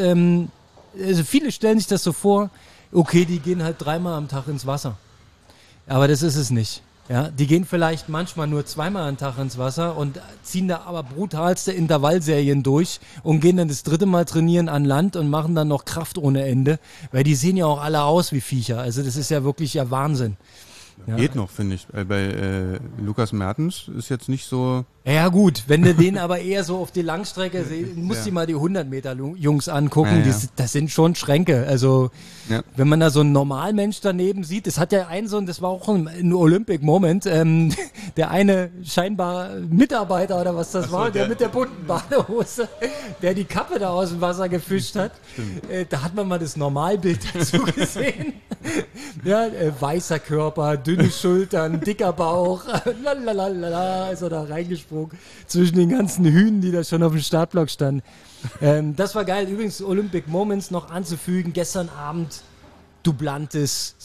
also viele stellen sich das so vor, okay, die gehen halt 3-mal am Tag ins Wasser. Aber das ist es nicht. Ja, die gehen vielleicht manchmal nur 2-mal am Tag ins Wasser und ziehen da aber brutalste Intervallserien durch und gehen dann das 3. Mal trainieren an Land und machen dann noch Kraft ohne Ende, weil die sehen ja auch alle aus wie Viecher. Also das ist ja wirklich ja Wahnsinn. Ja. Geht noch, finde ich. Bei Lukas Mertens ist jetzt nicht so... Ja gut, wenn du den aber eher so auf die Langstrecke siehst, musst du dir mal die 100-Meter-Jungs angucken, das sind schon Schränke. Also wenn man da so einen Normalmensch daneben sieht, das hat ja das war auch ein Olympic-Moment, der eine scheinbar Mitarbeiter oder was das war, der mit der bunten Badehose, der die Kappe da aus dem Wasser gefischt hat, da hat man mal das Normalbild dazu gesehen. Ja, weißer Körper, dünne Schultern, dicker Bauch, lalalala, ist er da reingesprungen zwischen den ganzen Hühnen, die da schon auf dem Startblock standen. Das war geil. Übrigens Olympic Moments noch anzufügen. Gestern Abend Duplantis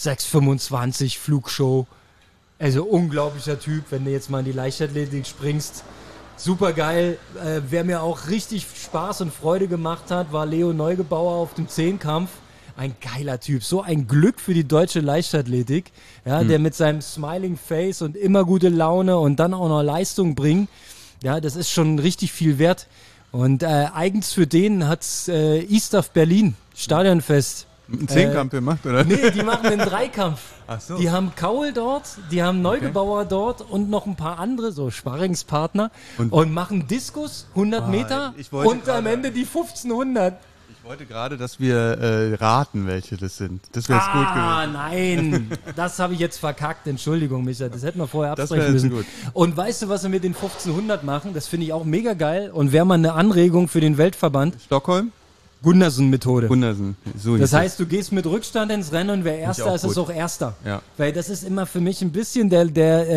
6,25 Flugshow. Also unglaublicher Typ, wenn du jetzt mal in die Leichtathletik springst. Super geil. Wer mir auch richtig Spaß und Freude gemacht hat, war Leo Neugebauer auf dem Zehnkampf. Ein geiler Typ, so ein Glück für die deutsche Leichtathletik, ja, der mit seinem Smiling Face und immer gute Laune und dann auch noch Leistung bringt, ja, das ist schon richtig viel wert. Und eigens für den hat's ISTAF Berlin, Stadionfest. Einen Zehnkampf gemacht, oder? Nee, die machen einen Dreikampf. Ach so. Die haben Kaul dort, die haben Neugebauer dort und noch ein paar andere, so Sparringspartner und machen Diskus, 100 Meter und am Ende die 1500. Ich wollte gerade, dass wir raten, welche das sind. Das wäre gut gewesen. Ah, nein. Das habe ich jetzt verkackt. Entschuldigung, Micha. Das hätten wir vorher absprechen müssen. Gut. Und weißt du, was wir mit den 1500 machen? Das finde ich auch mega geil. Und wäre mal eine Anregung für den Weltverband. Stockholm? Gundersen-Methode. Gundersen. So das heißt, du gehst mit Rückstand ins Rennen und wer Erster ist, ist auch Erster. Ja. Weil das ist immer für mich ein bisschen der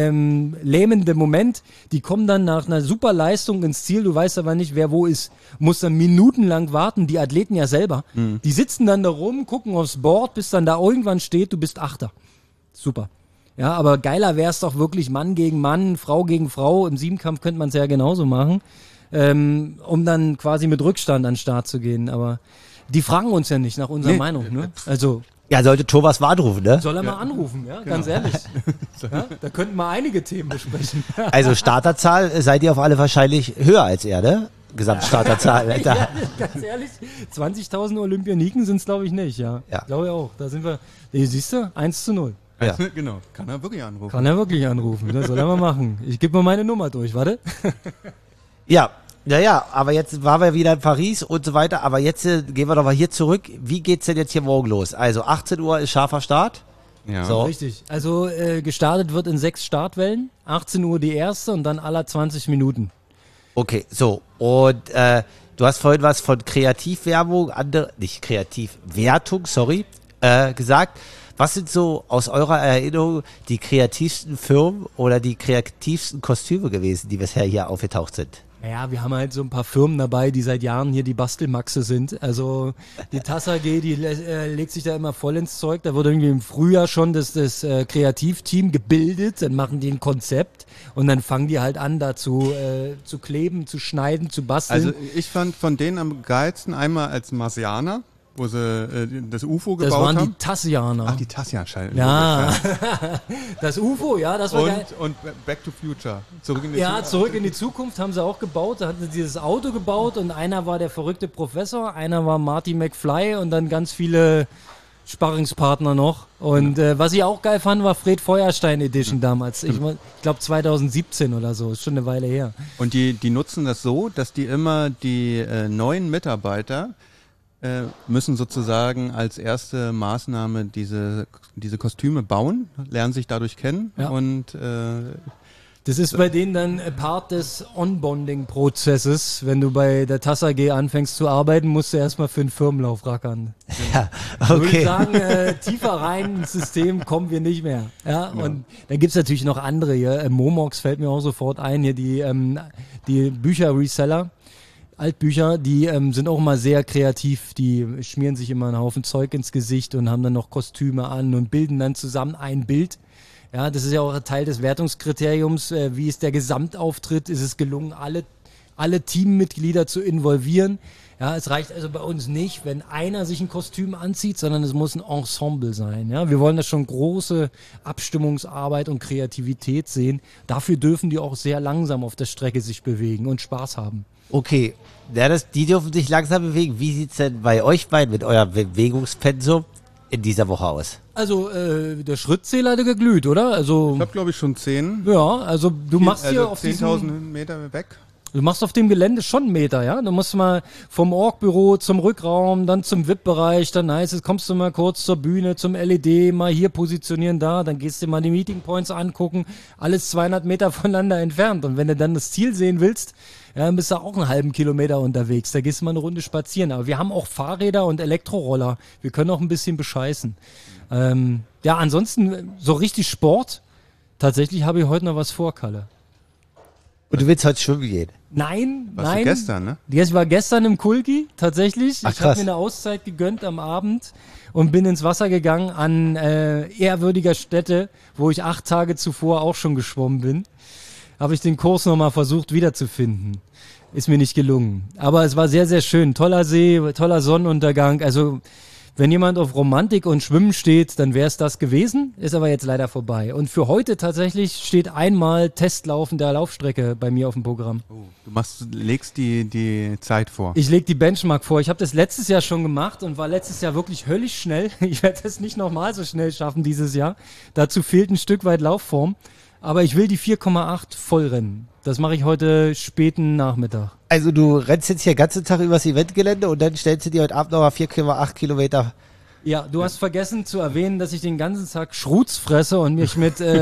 lähmende Moment. Die kommen dann nach einer super Leistung ins Ziel, du weißt aber nicht, wer wo ist. Musst dann minutenlang warten, die Athleten ja selber. Die sitzen dann da rum, gucken aufs Board, bis dann da irgendwann steht, du bist Achter. Super. Ja, aber geiler wäre es doch wirklich Mann gegen Mann, Frau gegen Frau. Im Siebenkampf könnte man es ja genauso machen. Um dann quasi mit Rückstand an den Start zu gehen. Aber die fragen uns ja nicht nach unserer Meinung. Ne? Also Ja, sollte Thomas mal anrufen, ne? soll er mal anrufen, ja, ganz ehrlich. Ja, da könnten wir einige Themen besprechen. Also Starterzahl seid ihr auf alle wahrscheinlich höher als er, ne? Gesamtstarterzahl. Ja, ganz ehrlich, 20.000 Olympioniken sind es, glaube ich, nicht. Ja, glaube ich auch. Da sind wir, siehst du, 1:0. Ja. Genau. Kann er wirklich anrufen. Kann er wirklich anrufen, das soll er mal machen. Ich gebe mal meine Nummer durch, warte. Ja, aber jetzt waren wir wieder in Paris und so weiter, aber jetzt gehen wir doch mal hier zurück. Wie geht's denn jetzt hier morgen los? Also 18 Uhr ist scharfer Start. Ja. So. Richtig. Also gestartet wird in 6 Startwellen, 18 Uhr die erste und dann aller 20 Minuten. Okay, so. Und du hast vorhin was von Kreativwerbung, nicht Kreativwertung, gesagt. Was sind so aus eurer Erinnerung die kreativsten Firmen oder die kreativsten Kostüme gewesen, die bisher hier aufgetaucht sind? Ja, wir haben halt so ein paar Firmen dabei, die seit Jahren hier die Bastelmaxe sind. Also die TASSAG, die legt sich da immer voll ins Zeug. Da wird irgendwie im Frühjahr schon das Kreativteam gebildet. Dann machen die ein Konzept und dann fangen die halt an, da zu kleben, zu schneiden, zu basteln. Also ich fand von denen am geilsten einmal als Marsianer, wo sie das UFO gebaut haben. Das waren die Tassianer. Ach, die Tassian-Scheiben. Ja, das UFO, ja, das war geil. Und Back to Future. Zurück in die Zukunft haben sie auch gebaut. Da hatten sie dieses Auto gebaut und einer war der verrückte Professor, einer war Marty McFly und dann ganz viele Sparringspartner noch. Und was ich auch geil fand, war Fred Feuerstein Edition damals. Ich glaube 2017 oder so, ist schon eine Weile her. Und die nutzen das so, dass die immer die neuen Mitarbeiter müssen sozusagen als erste Maßnahme diese Kostüme bauen, lernen sich dadurch kennen und das ist bei denen dann Part des Onboarding-Prozesses. Wenn du bei der TASSAG anfängst zu arbeiten, musst du erstmal für einen Firmenlauf rackern. Ja, okay. Würde ich sagen, tiefer rein ins System kommen wir nicht mehr. Ja, und dann gibt's natürlich noch andere hier. Momox fällt mir auch sofort ein, hier die Bücher-Reseller. Altbücher, die sind auch immer sehr kreativ, die schmieren sich immer einen Haufen Zeug ins Gesicht und haben dann noch Kostüme an und bilden dann zusammen ein Bild. Ja, das ist ja auch Teil des Wertungskriteriums, wie ist der Gesamtauftritt, ist es gelungen, alle Teammitglieder zu involvieren. Ja, es reicht also bei uns nicht, wenn einer sich ein Kostüm anzieht, sondern es muss ein Ensemble sein. Ja, wir wollen da schon große Abstimmungsarbeit und Kreativität sehen. Dafür dürfen die auch sehr langsam auf der Strecke sich bewegen und Spaß haben. Okay, ja, die dürfen sich langsam bewegen. Wie sieht es denn bei euch beiden mit eurem Bewegungspensum in dieser Woche aus? Also, der Schrittzähler hat geglüht, oder? Also, Ich habe, glaube ich, schon 10. ja, also du machst hier auf 10.000 Meter weg. Du machst auf dem Gelände schon einen Meter, ja? Du musst mal vom Org-Büro zum Rückraum, dann zum VIP-Bereich, dann heißt es, kommst du mal kurz zur Bühne, zum LED, mal hier positionieren da, dann gehst du mal die Meeting Points angucken, alles 200 Meter voneinander entfernt. Und wenn du dann das Ziel sehen willst, ja, dann bist du auch einen halben Kilometer unterwegs. Da gehst du mal eine Runde spazieren. Aber wir haben auch Fahrräder und Elektroroller. Wir können auch ein bisschen bescheißen. Ja, ansonsten so richtig Sport. Tatsächlich habe ich heute noch was vor, Kalle. Und du willst heute schwimmen gehen? Nein, Warst nein. du gestern, ne? Ich war gestern im Kulki, tatsächlich. Ach, Ich habe krass. mir eine Auszeit gegönnt am Abend und bin ins Wasser gegangen an ehrwürdiger Stätte, wo ich 8 Tage zuvor auch schon geschwommen bin. Habe ich den Kurs nochmal versucht wiederzufinden. Ist mir nicht gelungen. Aber es war sehr, sehr schön. Toller See, toller Sonnenuntergang. Also wenn jemand auf Romantik und Schwimmen steht, dann wäre es das gewesen. Ist aber jetzt leider vorbei. Und für heute tatsächlich steht einmal Testlaufen der Laufstrecke bei mir auf dem Programm. Du legst die Zeit vor. Ich lege die Benchmark vor. Ich habe das letztes Jahr schon gemacht und war letztes Jahr wirklich höllisch schnell. Ich werde es nicht nochmal so schnell schaffen dieses Jahr. Dazu fehlt ein Stück weit Laufform. Aber ich will die 4,8 voll rennen. Das mache ich heute späten Nachmittag. Also du rennst jetzt hier den ganzen Tag übers Eventgelände und dann stellst du dir heute Abend nochmal 4,8 Kilometer. Ja, du hast vergessen zu erwähnen, dass ich den ganzen Tag Schrutz fresse und mich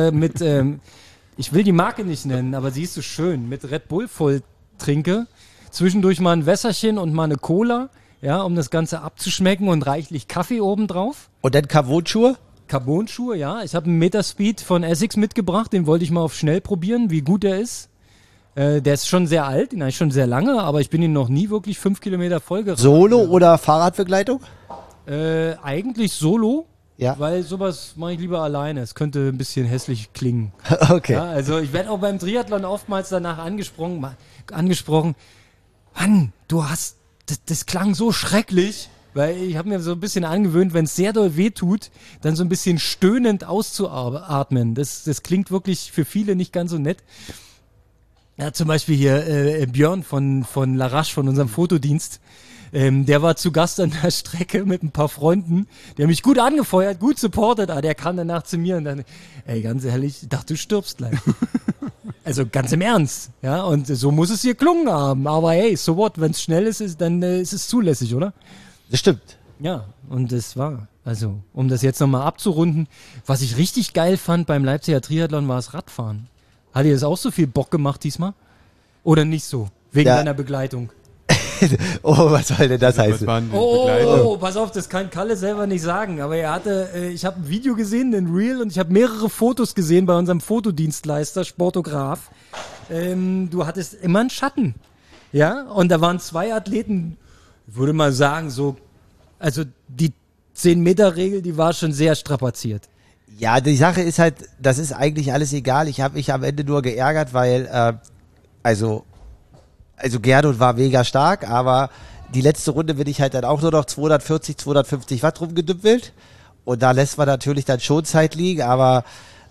ich will die Marke nicht nennen, aber sie ist so schön, mit Red Bull voll trinke. Zwischendurch mal ein Wässerchen und mal eine Cola, ja, um das Ganze abzuschmecken und reichlich Kaffee obendrauf. Und dann Carbon-Schuhe? Carbon-Schuhe, ja. Ich habe einen Metaspeed von Essex mitgebracht, den wollte ich mal auf schnell probieren, wie gut der ist. Der ist schon sehr alt, den habe ich schon sehr lange, aber ich bin ihn noch nie wirklich 5 Kilometer voll gerannt. Solo oder Fahrradbegleitung? Eigentlich solo, Ja. weil sowas mache ich lieber alleine. Es könnte ein bisschen hässlich klingen. Okay. Ja, also ich werde auch beim Triathlon oftmals danach angesprochen. Mann, das klang so schrecklich. Weil ich habe mir so ein bisschen angewöhnt, wenn es sehr doll weh tut, dann so ein bisschen stöhnend auszuatmen. Das klingt wirklich für viele nicht ganz so nett. Ja, zum Beispiel hier Björn von Larache, von unserem Fotodienst. Der war zu Gast an der Strecke mit ein paar Freunden. Der mich gut angefeuert, gut supportet. Aber der kam danach zu mir und dann, ey, ganz ehrlich, ich dachte, du stirbst gleich. Also ganz im Ernst. Ja, und so muss es hier klungen haben. Aber hey, so what, wenn es schnell ist, dann ist es zulässig, oder? Das stimmt. Ja, und es war, also, um das jetzt nochmal abzurunden, was ich richtig geil fand beim Leipziger Triathlon war das Radfahren. Hat dir das auch so viel Bock gemacht diesmal? Oder nicht so? Wegen Ja. deiner Begleitung? Oh, was soll denn das heißen? Oh, pass auf, das kann Kalle selber nicht sagen, aber ich habe ein Video gesehen, ein Reel, und ich habe mehrere Fotos gesehen bei unserem Fotodienstleister, Sportograf. Du hattest immer einen Schatten. Ja, und da waren 2 Athleten, ich würde mal sagen, also die 10-Meter-Regel, die war schon sehr strapaziert. Ja, die Sache ist halt, das ist eigentlich alles egal. Ich habe mich am Ende nur geärgert, weil, also Gerdut war mega stark, aber die letzte Runde bin ich halt dann auch nur noch 240, 250 Watt rumgedümpelt. Und da lässt man natürlich dann schon Zeit liegen, aber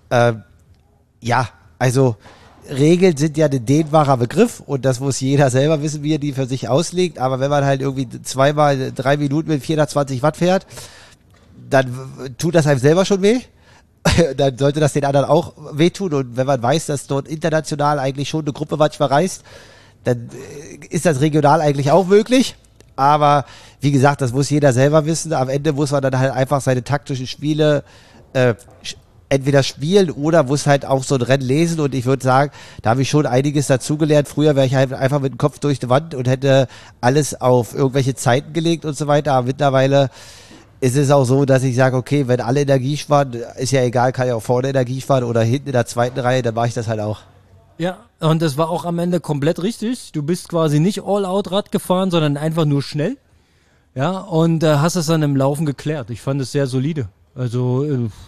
ja, also Regeln sind ja ein dehnbarer Begriff und das muss jeder selber wissen, wie er die für sich auslegt. Aber wenn man halt irgendwie 3 Minuten mit 420 Watt fährt, dann tut das einem selber schon weh. Dann sollte das den anderen auch wehtun. Und wenn man weiß, dass dort international eigentlich schon eine Gruppe manchmal reist, dann ist das regional eigentlich auch möglich. Aber wie gesagt, das muss jeder selber wissen. Am Ende muss man dann halt einfach seine taktischen Spiele entweder spielen oder muss halt auch so ein Rennen lesen. Und ich würde sagen, da habe ich schon einiges dazugelernt. Früher wäre ich halt einfach mit dem Kopf durch die Wand und hätte alles auf irgendwelche Zeiten gelegt und so weiter. Aber mittlerweile ist es auch so, dass ich sage, okay, wenn alle Energie sparen, ist ja egal, kann ja auch vorne Energie sparen oder hinten in der zweiten Reihe, dann mache ich das halt auch. Ja, und das war auch am Ende komplett richtig. Du bist quasi nicht All-Out-Rad gefahren, sondern einfach nur schnell. Ja, und hast es dann im Laufen geklärt. Ich fand es sehr solide. Also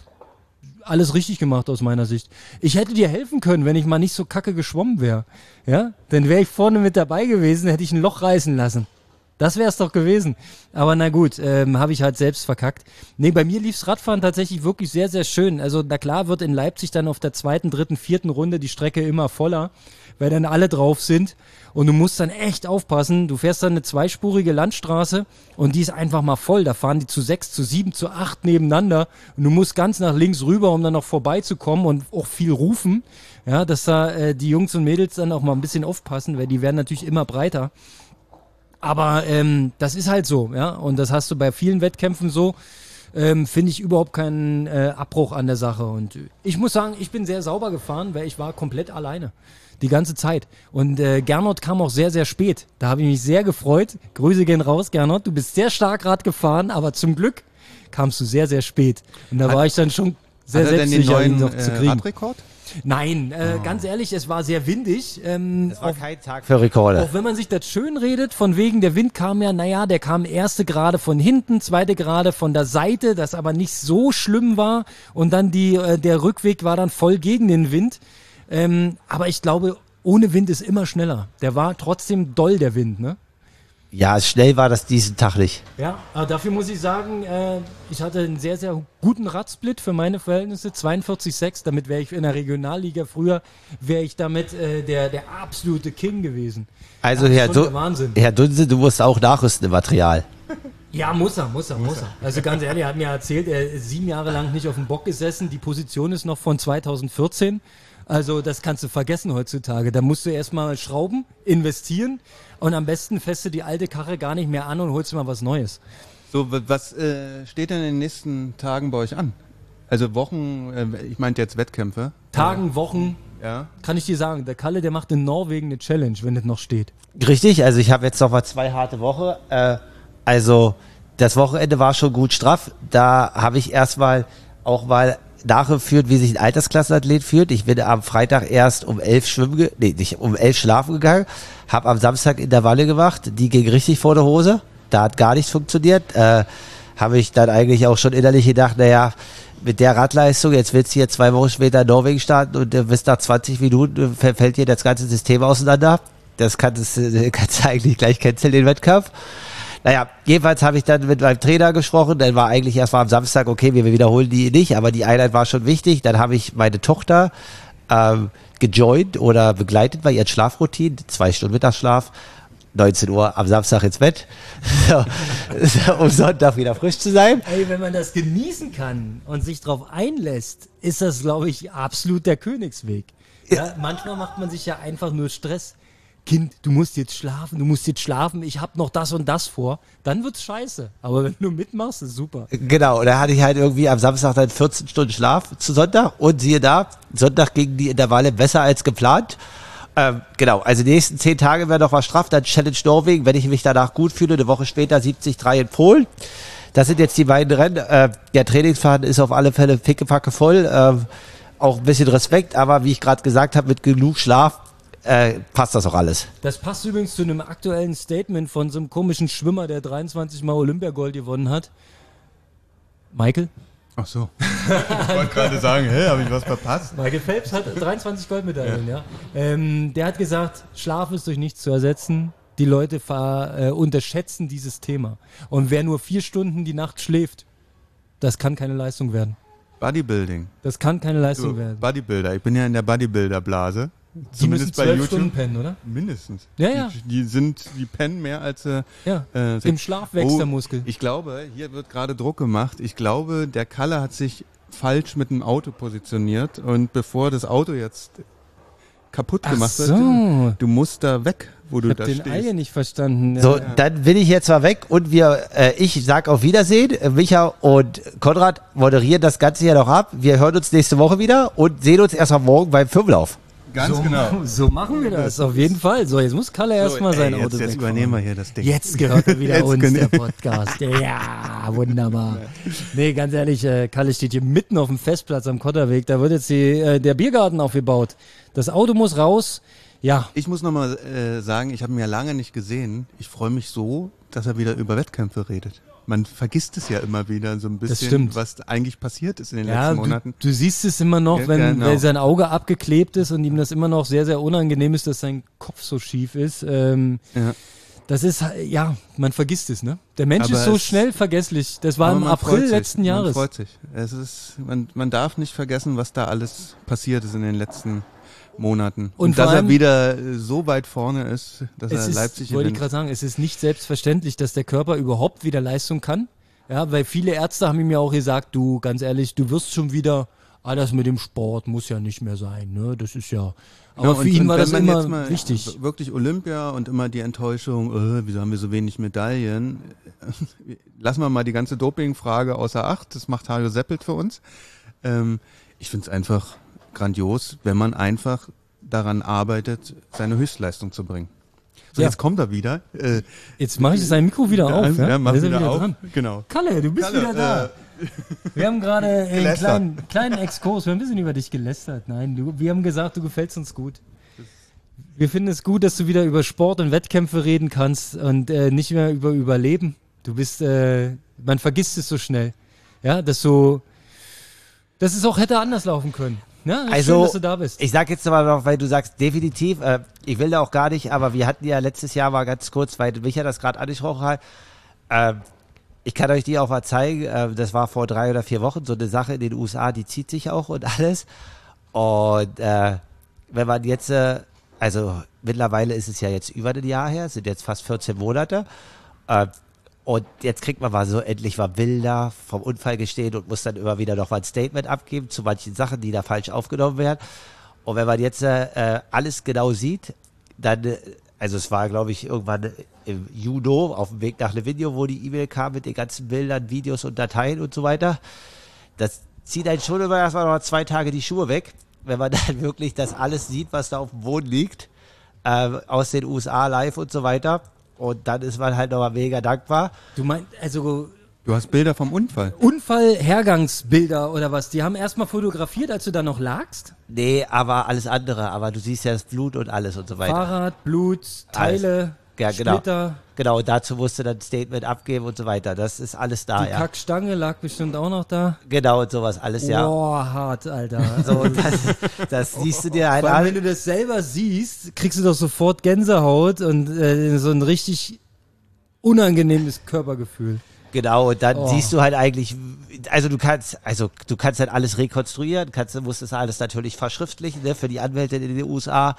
alles richtig gemacht aus meiner Sicht. Ich hätte dir helfen können, wenn ich mal nicht so kacke geschwommen wäre. Ja, dann wäre ich vorne mit dabei gewesen, hätte ich ein Loch reißen lassen. Das wäre es doch gewesen. Aber na gut, habe ich halt selbst verkackt. Nee, bei mir lief's Radfahren tatsächlich wirklich sehr, sehr schön. Also na klar wird in Leipzig dann auf der 2., 3., 4. Runde die Strecke immer voller, weil dann alle drauf sind. Und du musst dann echt aufpassen. Du fährst dann eine zweispurige Landstraße und die ist einfach mal voll. Da fahren die zu 6, zu 7, zu 8 nebeneinander. Und du musst ganz nach links rüber, um dann noch vorbeizukommen und auch viel rufen. Ja, dass da die Jungs und Mädels dann auch mal ein bisschen aufpassen, weil die werden natürlich immer breiter. Aber das ist halt so, ja, und das hast du bei vielen Wettkämpfen so, finde ich überhaupt keinen Abbruch an der Sache. Und ich muss sagen, ich bin sehr sauber gefahren, weil ich war komplett alleine, die ganze Zeit. Und Gernot kam auch sehr, sehr spät. Da habe ich mich sehr gefreut. Grüße gehen raus, Gernot, du bist sehr stark Rad gefahren, aber zum Glück kamst du sehr, sehr spät. Und da war ich dann schon sehr selbstsicher, ihn noch zu kriegen. Radrekord? Nein, ganz ehrlich, es war sehr windig. Es war kein Tag für Rekorde. Auch wenn man sich das schön redet, von wegen der Wind kam ja, naja, der kam erste gerade von hinten, zweite gerade von der Seite, das aber nicht so schlimm war und dann der Rückweg war dann voll gegen den Wind. Aber ich glaube, ohne Wind ist immer schneller. Der war trotzdem doll, der Wind, ne? Ja, schnell war das diesen Tag nicht. Ja, aber dafür muss ich sagen, ich hatte einen sehr, sehr guten Radsplit für meine Verhältnisse, 42,6, damit wäre ich in der Regionalliga früher, wäre ich damit der absolute King gewesen. Also ja, Wahnsinn. Herr Dunse, du musst auch nachrüsten im Material. Ja, muss er. Also ganz ehrlich, er hat mir erzählt, er ist 7 Jahre lang nicht auf dem Bock gesessen, die Position ist noch von 2014. Also das kannst du vergessen heutzutage. Da musst du erstmal schrauben, investieren und am besten fährst du die alte Karre gar nicht mehr an und holst mal was Neues. So, was steht denn in den nächsten Tagen bei euch an? Also Wochen, ich meinte jetzt Wettkämpfe. Tagen, Wochen, ja. Kann ich dir sagen. Der Kalle, der macht in Norwegen eine Challenge, wenn das noch steht. Richtig, also ich habe jetzt noch mal 2 harte Wochen. Also das Wochenende war schon gut straff. Da habe ich erstmal auch mal nachgeführt, wie sich ein Altersklassenathlet fühlt. Ich bin am Freitag erst um 11 um 11 schlafen gegangen, habe am Samstag Intervalle gemacht, die ging richtig vor der Hose, da hat gar nichts funktioniert. Habe ich dann eigentlich auch schon innerlich gedacht, naja, mit der Radleistung, jetzt willst du hier 2 Wochen später in Norwegen starten und bis nach 20 Minuten fällt dir das ganze System auseinander. Das kannst du eigentlich gleich canceln, den Wettkampf. Naja, jedenfalls habe ich dann mit meinem Trainer gesprochen, dann war eigentlich erstmal am Samstag, okay, wir wiederholen die nicht, aber die Einheit war schon wichtig. Dann habe ich meine Tochter gejoint oder begleitet bei ihren Schlafroutinen, 2 Stunden Mittagsschlaf, 19 Uhr am Samstag ins Bett, so, um Sonntag wieder frisch zu sein. Ey, wenn man das genießen kann und sich drauf einlässt, ist das, glaube ich, absolut der Königsweg. Ja, manchmal macht man sich ja einfach nur Stress. Kind, du musst jetzt schlafen, ich hab noch das und das vor, dann wird's scheiße. Aber wenn du mitmachst, ist super. Genau, und da hatte ich halt irgendwie am Samstag dann 14 Stunden Schlaf zu Sonntag und siehe da, Sonntag gingen die Intervalle besser als geplant. Genau, also die nächsten 10 Tage wäre noch was straff, dann Challenge Norwegen, wenn ich mich danach gut fühle, eine Woche später 73 in Polen. Das sind jetzt die beiden Rennen. Der Trainingsplan ist auf alle Fälle pickepacke voll, auch ein bisschen Respekt, aber wie ich gerade gesagt habe, mit genug Schlaf passt das auch alles. Das passt übrigens zu einem aktuellen Statement von so einem komischen Schwimmer, der 23 Mal Olympiagold gewonnen hat. Michael? Ach so. Ich wollte gerade sagen, habe ich was verpasst? Michael Phelps hat 23 Goldmedaillen, ja. Der hat gesagt, Schlaf ist durch nichts zu ersetzen. Die Leute unterschätzen dieses Thema. Und wer nur 4 Stunden die Nacht schläft, das kann keine Leistung werden. Bodybuilding. Das kann keine Leistung werden. Bodybuilder. Ich bin ja in der Bodybuilder-Blase. Die müssen 12 Stunden pennen, oder? Mindestens. Ja. Die pennen mehr als... im Schlaf wächst der Muskel. Ich glaube, hier wird gerade Druck gemacht. Ich glaube, der Kalle hat sich falsch mit dem Auto positioniert und bevor das Auto jetzt kaputt gemacht wird, du musst da weg, wo du da stehst. Ich habe den Eier nicht verstanden. Ja, so, dann bin ich jetzt mal weg und ich sag auf Wiedersehen. Micha und Konrad moderieren das Ganze ja noch ab. Wir hören uns nächste Woche wieder und sehen uns erst am Morgen beim Firmenlauf. Ganz genau. So machen wir das, auf jeden Fall. So, jetzt muss Kalle erstmal sein Auto Jetzt wegfahren. übernehmen wir hier das Ding. Jetzt gehört er wieder uns, der Podcast. Ja, wunderbar. Nee, ganz ehrlich, Kalle steht hier mitten auf dem Festplatz am Kotterweg. Da wird jetzt der Biergarten aufgebaut. Das Auto muss raus. Ja. Ich muss nochmal sagen, ich habe ihn ja lange nicht gesehen. Ich freue mich so, dass er wieder über Wettkämpfe redet. Man vergisst es ja immer wieder so ein bisschen, was eigentlich passiert ist in den letzten Monaten. Du siehst es immer noch, wenn sein Auge abgeklebt ist und ihm das immer noch sehr, sehr unangenehm ist, dass sein Kopf so schief ist. Das ist, man vergisst es, ne? Der Mensch ist so schnell vergesslich. Das war im April letzten Jahres. Man freut sich. Man darf nicht vergessen, was da alles passiert ist in den letzten Monaten. Und dass er wieder so weit vorne ist, dass er Leipzig gewinnt. Wollte ich gerade sagen, es ist nicht selbstverständlich, dass der Körper überhaupt wieder Leistung kann. Ja, weil viele Ärzte haben ihm ja auch gesagt, du, ganz ehrlich, du wirst schon wieder, das mit dem Sport muss ja nicht mehr sein, ne? Das ist ja, aber für ihn war das immer wichtig. Wirklich Olympia und immer die Enttäuschung, wieso haben wir so wenig Medaillen? Lassen wir mal die ganze Dopingfrage außer Acht, das macht Hajo Seppelt für uns. Ich finde es einfach grandios, wenn man einfach daran arbeitet, seine Höchstleistung zu bringen. So, jetzt kommt er wieder. Jetzt mache ich sein Mikro wieder auf. Ja, mach wieder auf. Dran. Genau. Kalle, du bist wieder da. Wir haben gerade einen kleinen Exkurs, wir haben ein bisschen über dich gelästert. Nein, wir haben gesagt, du gefällst uns gut. Wir finden es gut, dass du wieder über Sport und Wettkämpfe reden kannst und nicht mehr über Überleben. Du bist, man vergisst es so schnell. Ja, dass es auch hätte anders laufen können. Ja, also, schön, dass du da bist. Ich sag jetzt aber noch, weil du sagst, definitiv, ich will da auch gar nicht, aber wir hatten ja letztes Jahr mal ganz kurz, weil Micha das gerade angesprochen hat, ich kann euch die auch mal zeigen, das war vor 3 oder 4 Wochen, so eine Sache in den USA, die zieht sich auch und alles. Und wenn man jetzt, also mittlerweile ist es ja jetzt über ein Jahr her, sind jetzt fast 14 Monate, und jetzt kriegt man mal so endlich mal Bilder vom Unfall gestehen und muss dann immer wieder noch mal ein Statement abgeben zu manchen Sachen, die da falsch aufgenommen werden. Und wenn man jetzt alles genau sieht, dann, also es war, glaube ich, irgendwann im Juni auf dem Weg nach einem Video, wo die E-Mail kam mit den ganzen Bildern, Videos und Dateien und so weiter. Das zieht einen schon immer erstmal noch 2 Tage die Schuhe weg, wenn man dann wirklich das alles sieht, was da auf dem Boden liegt, aus den USA live und so weiter. Und dann ist man halt nochmal mega dankbar. Du meinst, also... Du hast Bilder vom Unfall. Unfall-Hergangsbilder oder was? Die haben erstmal fotografiert, als du da noch lagst? Nee, aber alles andere. Aber du siehst ja das Blut und alles und so weiter. Fahrrad, Blut, Teile, ja, genau. Splitter. Genau, und dazu musst du dann ein Statement abgeben und so weiter. Das ist alles da, Die Kackstange lag bestimmt auch noch da. Genau, und sowas alles, ja. Boah, hart, Alter. So, das siehst du dir halt an. an. Wenn du das selber siehst, kriegst du doch sofort Gänsehaut und so ein richtig unangenehmes Körpergefühl. Genau, und dann siehst du halt eigentlich, du kannst halt alles rekonstruieren, musst das alles natürlich verschriftlichen, ne, für die Anwälte in den USA.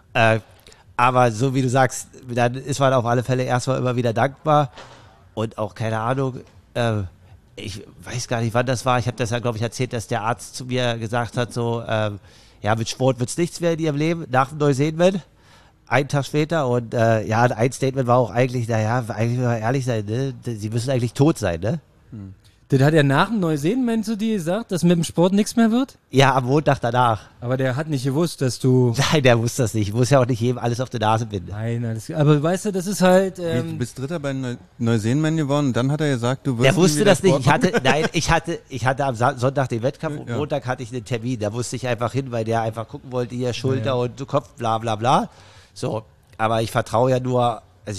Aber so wie du sagst, dann ist man auf alle Fälle erstmal immer wieder dankbar und auch, keine Ahnung, ich weiß gar nicht, wann das war. Ich habe das ja, glaube ich, erzählt, dass der Arzt zu mir gesagt hat, so, mit Sport wird's nichts mehr in ihrem Leben, nach dem Neuseeland. Einen Tag später und ein Statement war auch eigentlich, eigentlich mal ehrlich sein, ne? Sie müssen eigentlich tot sein, ne? Das hat er nach dem Neuseeland zu dir gesagt, dass mit dem Sport nichts mehr wird? Ja, am Montag danach. Aber der hat nicht gewusst, dass du... Nein, der wusste das nicht. Ich muss ja auch nicht jedem alles auf die Nase binden. Nein, aber weißt du, das ist halt... Du bist Dritter bei Neuseeland geworden und dann hat er gesagt, du wirst... Der wusste das nicht. Ich hatte am Sonntag den Wettkampf und Montag hatte ich einen Termin. Da musste ich einfach hin, weil der einfach gucken wollte, hier Schulter und Kopf, bla bla bla. So, aber ich vertraue ja nur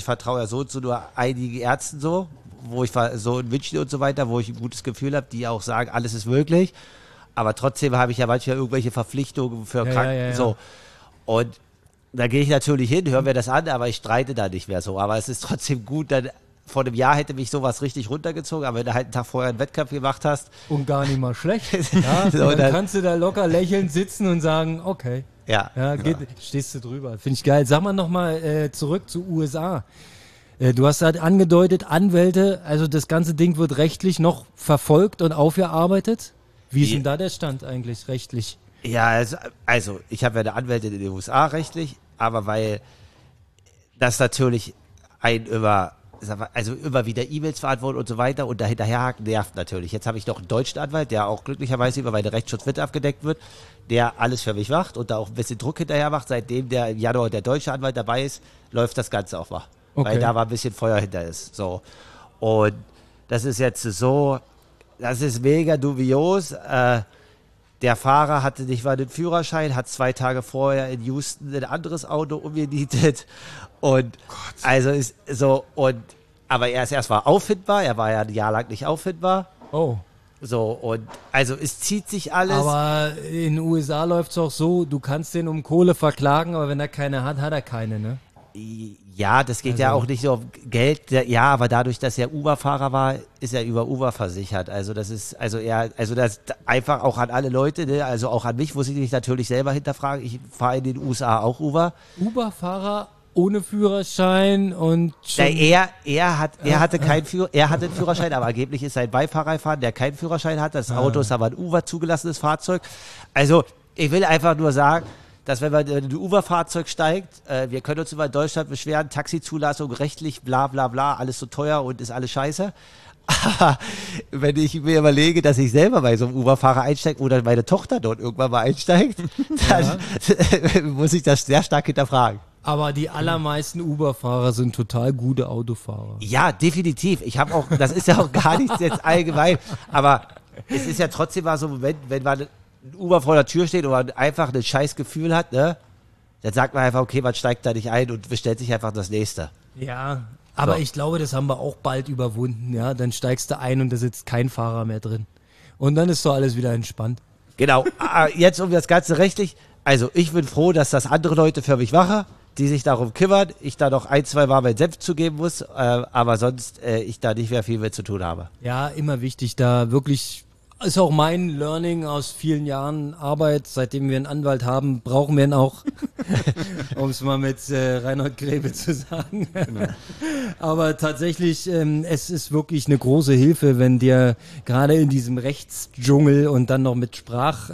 einigen Ärzten so, wo ich so in München und so weiter, wo ich ein gutes Gefühl habe, die auch sagen, alles ist möglich. Aber trotzdem habe ich ja manchmal irgendwelche Verpflichtungen für Kranken. So. Und da gehe ich natürlich hin, höre mir das an, aber ich streite da nicht mehr so. Aber es ist trotzdem gut, dann vor einem Jahr hätte mich sowas richtig runtergezogen, aber wenn du halt einen Tag vorher einen Wettkampf gemacht hast. Und gar nicht mal schlecht. Ja, so, dann kannst du da locker lächelnd sitzen und sagen, okay. Ja, stehst du drüber. Finde ich geil. Sag mal nochmal zurück zu USA. Du hast halt angedeutet, Anwälte, also das ganze Ding wird rechtlich noch verfolgt und aufgearbeitet. Wie ist denn da der Stand eigentlich rechtlich? Ja, also ich habe ja eine Anwältin in den USA rechtlich, aber weil das natürlich einen immer also immer wieder E-Mails verantworten und so weiter und dahinterherhaken nervt natürlich. Jetzt habe ich noch einen deutschen Anwalt, der auch glücklicherweise über meine Rechtsschutz mit abgedeckt wird, der alles für mich macht und da auch ein bisschen Druck hinterher macht. Seitdem der im Januar der deutsche Anwalt dabei ist, läuft das Ganze auch mal. Okay. Weil da mal ein bisschen Feuer hinter ist. So. Und das ist jetzt so, das ist mega dubios. Der Fahrer hatte nicht mal den Führerschein, hat 2 Tage vorher in Houston ein anderes Auto umgenietet. Und also ist so, aber er ist erstmal auffindbar, er war ja ein Jahr lang nicht auffindbar. Oh. So, und also es zieht sich alles. Aber in den USA läuft es auch so, du kannst den um Kohle verklagen, aber wenn er keine hat, hat er keine, ne? Ja, das geht ja auch nicht so um Geld. Ja, aber dadurch, dass er Uber-Fahrer war, ist er über Uber versichert. Also das ist, das einfach auch an alle Leute, ne? Also auch an mich muss ich mich natürlich selber hinterfragen. Ich fahre in den USA auch Uber. Uber-Fahrer ohne Führerschein und schon er hatte keinen Führerschein, aber angeblich ist sein Beifahrer gefahren, der keinen Führerschein hat. Das Auto ist aber ein Uber zugelassenes Fahrzeug. Also ich will einfach nur sagen, dass wenn man in ein Uber-Fahrzeug steigt, wir können uns über Deutschland beschweren, Taxizulassung, rechtlich, bla bla bla, alles so teuer und ist alles scheiße. Aber wenn ich mir überlege, dass ich selber bei so einem Uber-Fahrer einsteige oder meine Tochter dort irgendwann mal einsteigt, dann muss ich das sehr stark hinterfragen. Aber die allermeisten Uber-Fahrer sind total gute Autofahrer. Ja, definitiv. Ich habe auch, das ist ja auch gar nichts jetzt allgemein, aber es ist ja trotzdem mal so ein Moment, wenn man ein Uber vor der Tür steht und man einfach ein scheiß Gefühl hat, ne, dann sagt man einfach, okay, man steigt da nicht ein und bestellt sich einfach das nächste. Ja, aber So. ich glaube, das haben wir auch bald überwunden, ja. Dann steigst du ein und da sitzt kein Fahrer mehr drin. Und dann ist doch alles wieder entspannt. Genau, jetzt um das Ganze rechtlich, also ich bin froh, dass das andere Leute für mich machen, die sich darum kümmern, ich da noch 1-2 Mal meinen Senf zugeben muss, aber sonst ich da nicht mehr viel mit zu tun habe. Ja, immer wichtig, da wirklich, ist auch mein Learning aus vielen Jahren Arbeit, seitdem wir einen Anwalt haben, brauchen wir ihn auch, um es mal mit Reinhold Grebe zu sagen. Genau. Aber tatsächlich, es ist wirklich eine große Hilfe, wenn dir gerade in diesem Rechtsdschungel und dann noch mit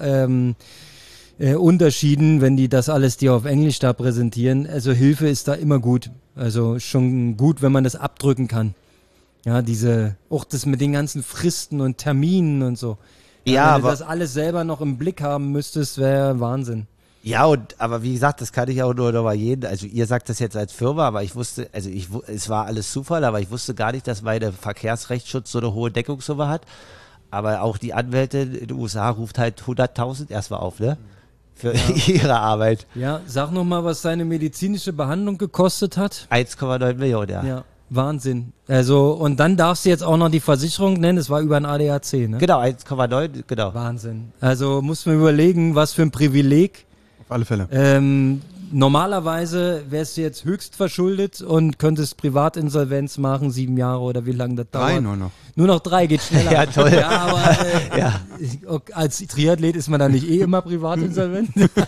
Unterschieden, wenn die das alles dir auf Englisch da präsentieren. Also Hilfe ist da immer gut. Also schon gut, wenn man das abdrücken kann. Ja, auch das mit den ganzen Fristen und Terminen und so. Ja, wenn du aber das alles selber noch im Blick haben müsstest, wäre Wahnsinn. ja, aber wie gesagt, das kann ich auch nur noch mal jeden, also ihr sagt das jetzt als Firma, aber ich wusste, es war alles Zufall, aber ich wusste gar nicht, dass meine Verkehrsrechtsschutz so eine hohe Deckungssumme hat. Aber auch die Anwältin in den USA ruft halt 100.000 erstmal auf, ne? Für ihre Arbeit. Ja, sag noch mal, was deine medizinische Behandlung gekostet hat. 1,9 Millionen, ja. Ja, Wahnsinn. Also, und dann darfst du jetzt auch noch die Versicherung nennen, es war über ein ADAC, ne? Genau, 1,9, genau. Wahnsinn. Also, muss man überlegen, was für ein Privileg. Auf alle Fälle. Normalerweise wärst du jetzt höchst verschuldet und könntest Privatinsolvenz machen, 7 Jahre oder wie lange das dauert. 3 nur noch. Nur noch 3 geht schneller. Ja, toll. Ja, aber als Triathlet ist man da nicht immer privatinsolvent.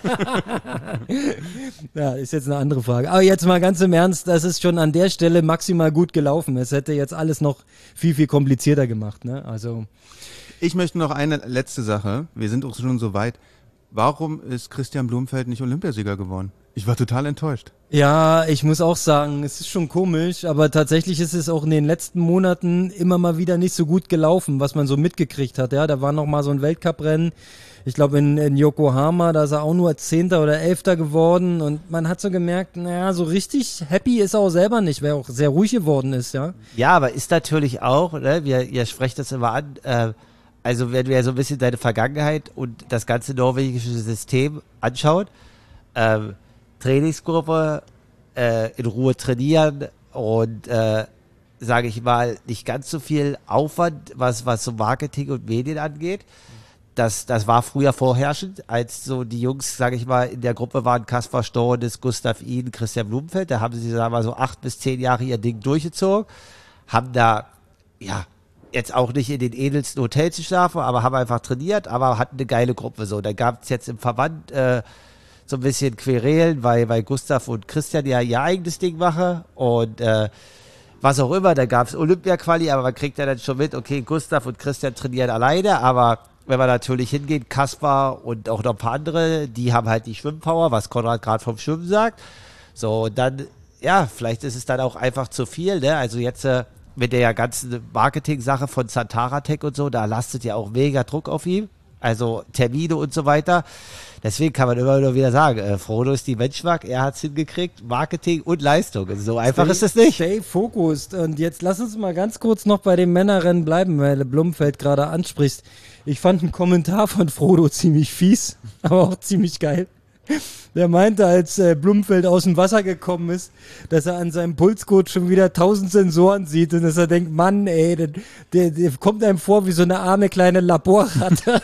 Ja, ist jetzt eine andere Frage. Aber jetzt mal ganz im Ernst, das ist schon an der Stelle maximal gut gelaufen. Es hätte jetzt alles noch viel, viel komplizierter gemacht. Ne? Also Ich möchte noch eine letzte Sache. Wir sind auch schon so weit. Warum ist Christian Blumfeld nicht Olympiasieger geworden? Ich war total enttäuscht. ja, ich muss auch sagen, es ist schon komisch, aber tatsächlich ist es auch in den letzten Monaten immer mal wieder nicht so gut gelaufen, was man so mitgekriegt hat. Ja, da war noch mal so ein Weltcuprennen. Ich glaube in Yokohama, da ist er auch nur 10. oder 11. geworden und man hat so gemerkt, naja, so richtig happy ist er auch selber nicht, weil er auch sehr ruhig geworden ist, ja. Ja, aber ist natürlich auch, ne, ihr sprecht das immer an, also wenn wir so ein bisschen deine Vergangenheit und das ganze norwegische System anschauen, Trainingsgruppe, in Ruhe trainieren und, sage ich mal, nicht ganz so viel Aufwand, was so Marketing und Medien angeht. Das war früher vorherrschend, als so die Jungs, sage ich mal, in der Gruppe waren Kaspar Stornes, Gustav Iden, Christian Blumenfeld. Da haben sie, sagen wir mal, so 8 bis 10 Jahre ihr Ding durchgezogen, haben da, ja, jetzt auch nicht in den edelsten Hotels geschlafen, aber haben einfach trainiert, aber hatten eine geile Gruppe. So, da gab es jetzt im Verband so ein bisschen Querelen, weil Gustav und Christian ja ihr eigenes Ding machen und was auch immer, da gab es Olympia-Quali, aber man kriegt ja dann schon mit, okay, Gustav und Christian trainieren alleine, aber wenn man natürlich hingeht, Kaspar und auch noch ein paar andere, die haben halt die Schwimmpower, was Konrad gerade vom Schwimmen sagt. So, und dann ja, vielleicht ist es dann auch einfach zu viel, ne? Also jetzt mit der ganzen Marketing-Sache von Santara Tech und so, da lastet ja auch mega Druck auf ihm. Also Termine und so weiter. Deswegen kann man immer nur wieder sagen, Frodo ist die Menschmark, er hat es hingekriegt, Marketing und Leistung. Also so einfach ist es nicht. Stay focused. Und jetzt lass uns mal ganz kurz noch bei dem Männerrennen bleiben, weil der Blumfeld gerade ansprichst. Ich fand einen Kommentar von Frodo ziemlich fies, aber auch ziemlich geil. Der meinte, als Blumfeld aus dem Wasser gekommen ist, dass er an seinem Pulsgurt schon wieder 1000 Sensoren sieht und dass er denkt, Mann, ey, der kommt einem vor wie so eine arme kleine Laborratte.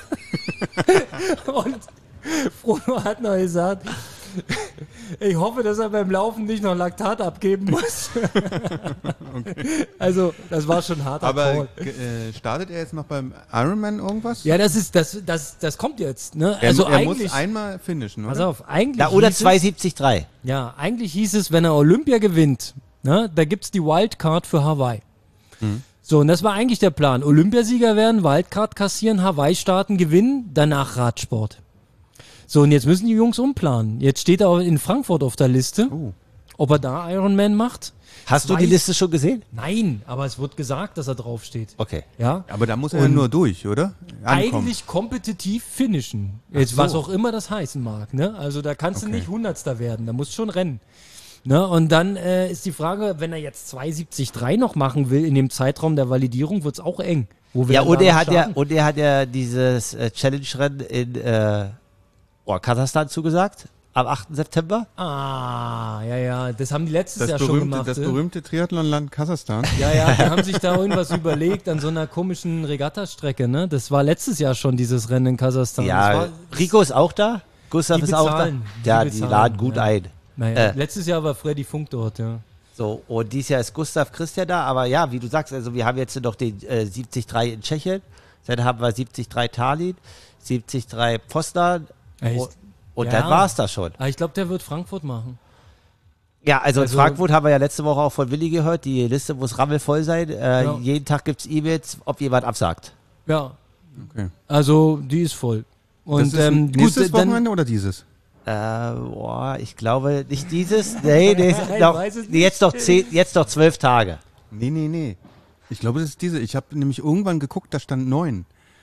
Und Frodo hat noch gesagt, ich hoffe, dass er beim Laufen nicht noch Laktat abgeben muss. Okay. Also, das war schon hart. Aber startet er jetzt noch beim Ironman irgendwas? Ja, das kommt jetzt. Ne? Er, Also er eigentlich, muss einmal finishen, oder? pass auf, eigentlich Ja, oder hieß es- 2,73. Ja, eigentlich hieß es, wenn er Olympia gewinnt, ne, da gibt's die Wildcard für Hawaii. So, und das war eigentlich der Plan. Olympiasieger werden, Wildcard kassieren, Hawaii starten, gewinnen, danach Radsport. So, und jetzt müssen die Jungs umplanen. Jetzt steht er in Frankfurt auf der Liste, ob er da Ironman macht. Hast du die Liste schon gesehen? Nein, aber es wird gesagt, dass er draufsteht. Okay. Ja? Aber da muss er ja nur durch, oder? Ankommen. Eigentlich kompetitiv finishen. Jetzt, was auch immer das heißen mag. Ne? Also da kannst du nicht Hundertster werden, da musst du schon rennen. Ne? Und dann ist die Frage, wenn er jetzt 2,73 noch machen will in dem Zeitraum der Validierung, wird's auch eng. Wo will Ja, und er starten? hat ja dieses Challenge-Rennen in Kasachstan zugesagt, am 8. September. Ah, ja, das haben die letztes Jahr schon gemacht. Das berühmte Triathlonland Kasachstan. Ja, die haben sich da irgendwas überlegt an so einer komischen Regattastrecke, ne? Das war letztes Jahr schon dieses Rennen in Kasachstan. Das Ja, war, Rico ist auch da, Gustav Die ist auch da. bezahlen, Ja, die die bezahlen, laden gut ja. ein. naja, letztes Jahr war Freddy Funk dort, ja. So, und dieses Jahr ist Gustav Christian da, aber ja, wie du sagst, also wir haben jetzt noch den 73 in Tschechien, dann haben wir 73 Tallinn, 73 Poznan Echt? und Ja. dann war es das schon. Aber ich glaube, der wird Frankfurt machen. Ja, also in Also- Frankfurt haben wir ja letzte Woche auch von Willi gehört, die Liste muss rammelvoll sein. Ja. Jeden Tag gibt es E-Mails, ob jemand absagt. Ja, Okay. also die ist voll. Und Das ist nächstes dann, Wochenende oder dieses? Ich glaube nicht dieses. Nee, Ich weiß es nicht. jetzt noch 12 Tage. Nee. Ich glaube, das ist diese. Ich habe nämlich irgendwann geguckt, da stand 9.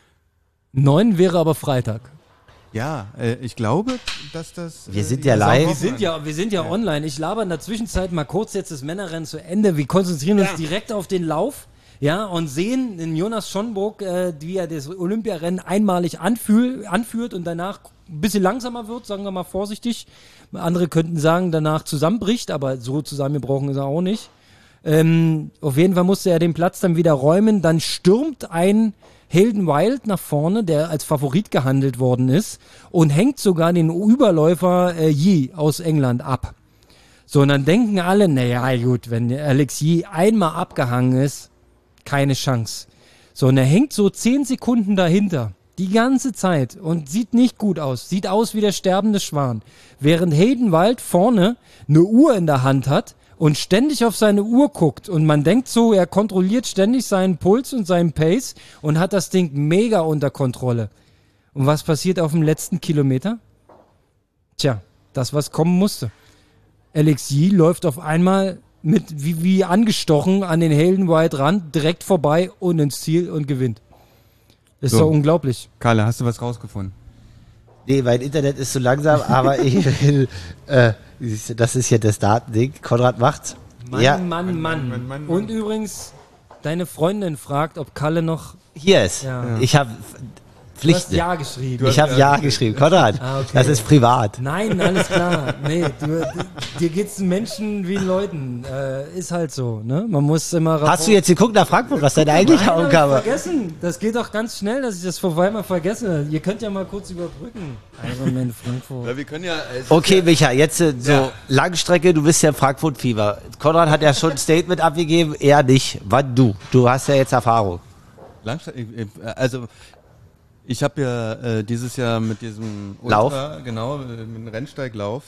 9 wäre aber Freitag. Ja, ich glaube, dass das... Wir sind ja das live. auch Wir sind ja online. Ich laber in der Zwischenzeit mal kurz jetzt das Männerrennen zu Ende. Wir konzentrieren uns direkt auf den Lauf. Ja, und sehen den Jonas Schonburg, wie er das Olympiarennen einmalig anführt und danach ein bisschen langsamer wird, sagen wir mal vorsichtig. Andere könnten sagen, danach zusammenbricht, aber so zusammengebrochen ist er auch nicht. Auf jeden Fall musste er den Platz dann wieder räumen. Dann stürmt ein Hayden Wild nach vorne, der als Favorit gehandelt worden ist und hängt sogar den Überläufer Yee aus England ab. So, und dann denken alle, naja gut, wenn Alex Yee einmal abgehangen ist, keine Chance. So, und er hängt so 10 Sekunden dahinter, die ganze Zeit und sieht nicht gut aus. Sieht aus wie der sterbende Schwan. Während Hayden Wild vorne eine Uhr in der Hand hat und ständig auf seine Uhr guckt und man denkt so, er kontrolliert ständig seinen Puls und seinen Pace und hat das Ding mega unter Kontrolle. Und was passiert auf dem letzten Kilometer? Tja, das, was kommen musste. Alex Yee läuft auf einmal mit wie angestochen an den Hayden Wild ran, direkt vorbei und ins Ziel und gewinnt. Ist So. doch unglaublich. Karle, hast du was rausgefunden? Nee, mein Internet ist zu langsam, aber ich will, das ist ja das Datending. Konrad macht's. Mann. Und übrigens, deine Freundin fragt, ob Kalle noch... Hier ist. Ja. Ich habe Du hast Pflichten. Ja geschrieben. Ich habe Ja geschrieben. Konrad, Ah, okay. das ist privat. Nein, alles klar. Nee, dir geht's Menschen wie Leuten. Ist halt so, ne? Man muss immer... Hast du jetzt geguckt nach Frankfurt, was deine eigentliche Nein, hab ich Aufgabe? vergessen. Das geht doch ganz schnell, dass ich das vorbei mal vergesse. Ihr könnt ja mal kurz überbrücken. Ironman Frankfurt. Wir können ja... Okay, Micha, jetzt so Langstrecke, du bist ja Frankfurt-Fieber. Konrad hat ja schon ein Statement abgegeben, er nicht. Wann du? Du hast ja jetzt Erfahrung. Also, ich habe ja dieses Jahr mit diesem Lauf. Genau, mit dem Rennsteiglauf,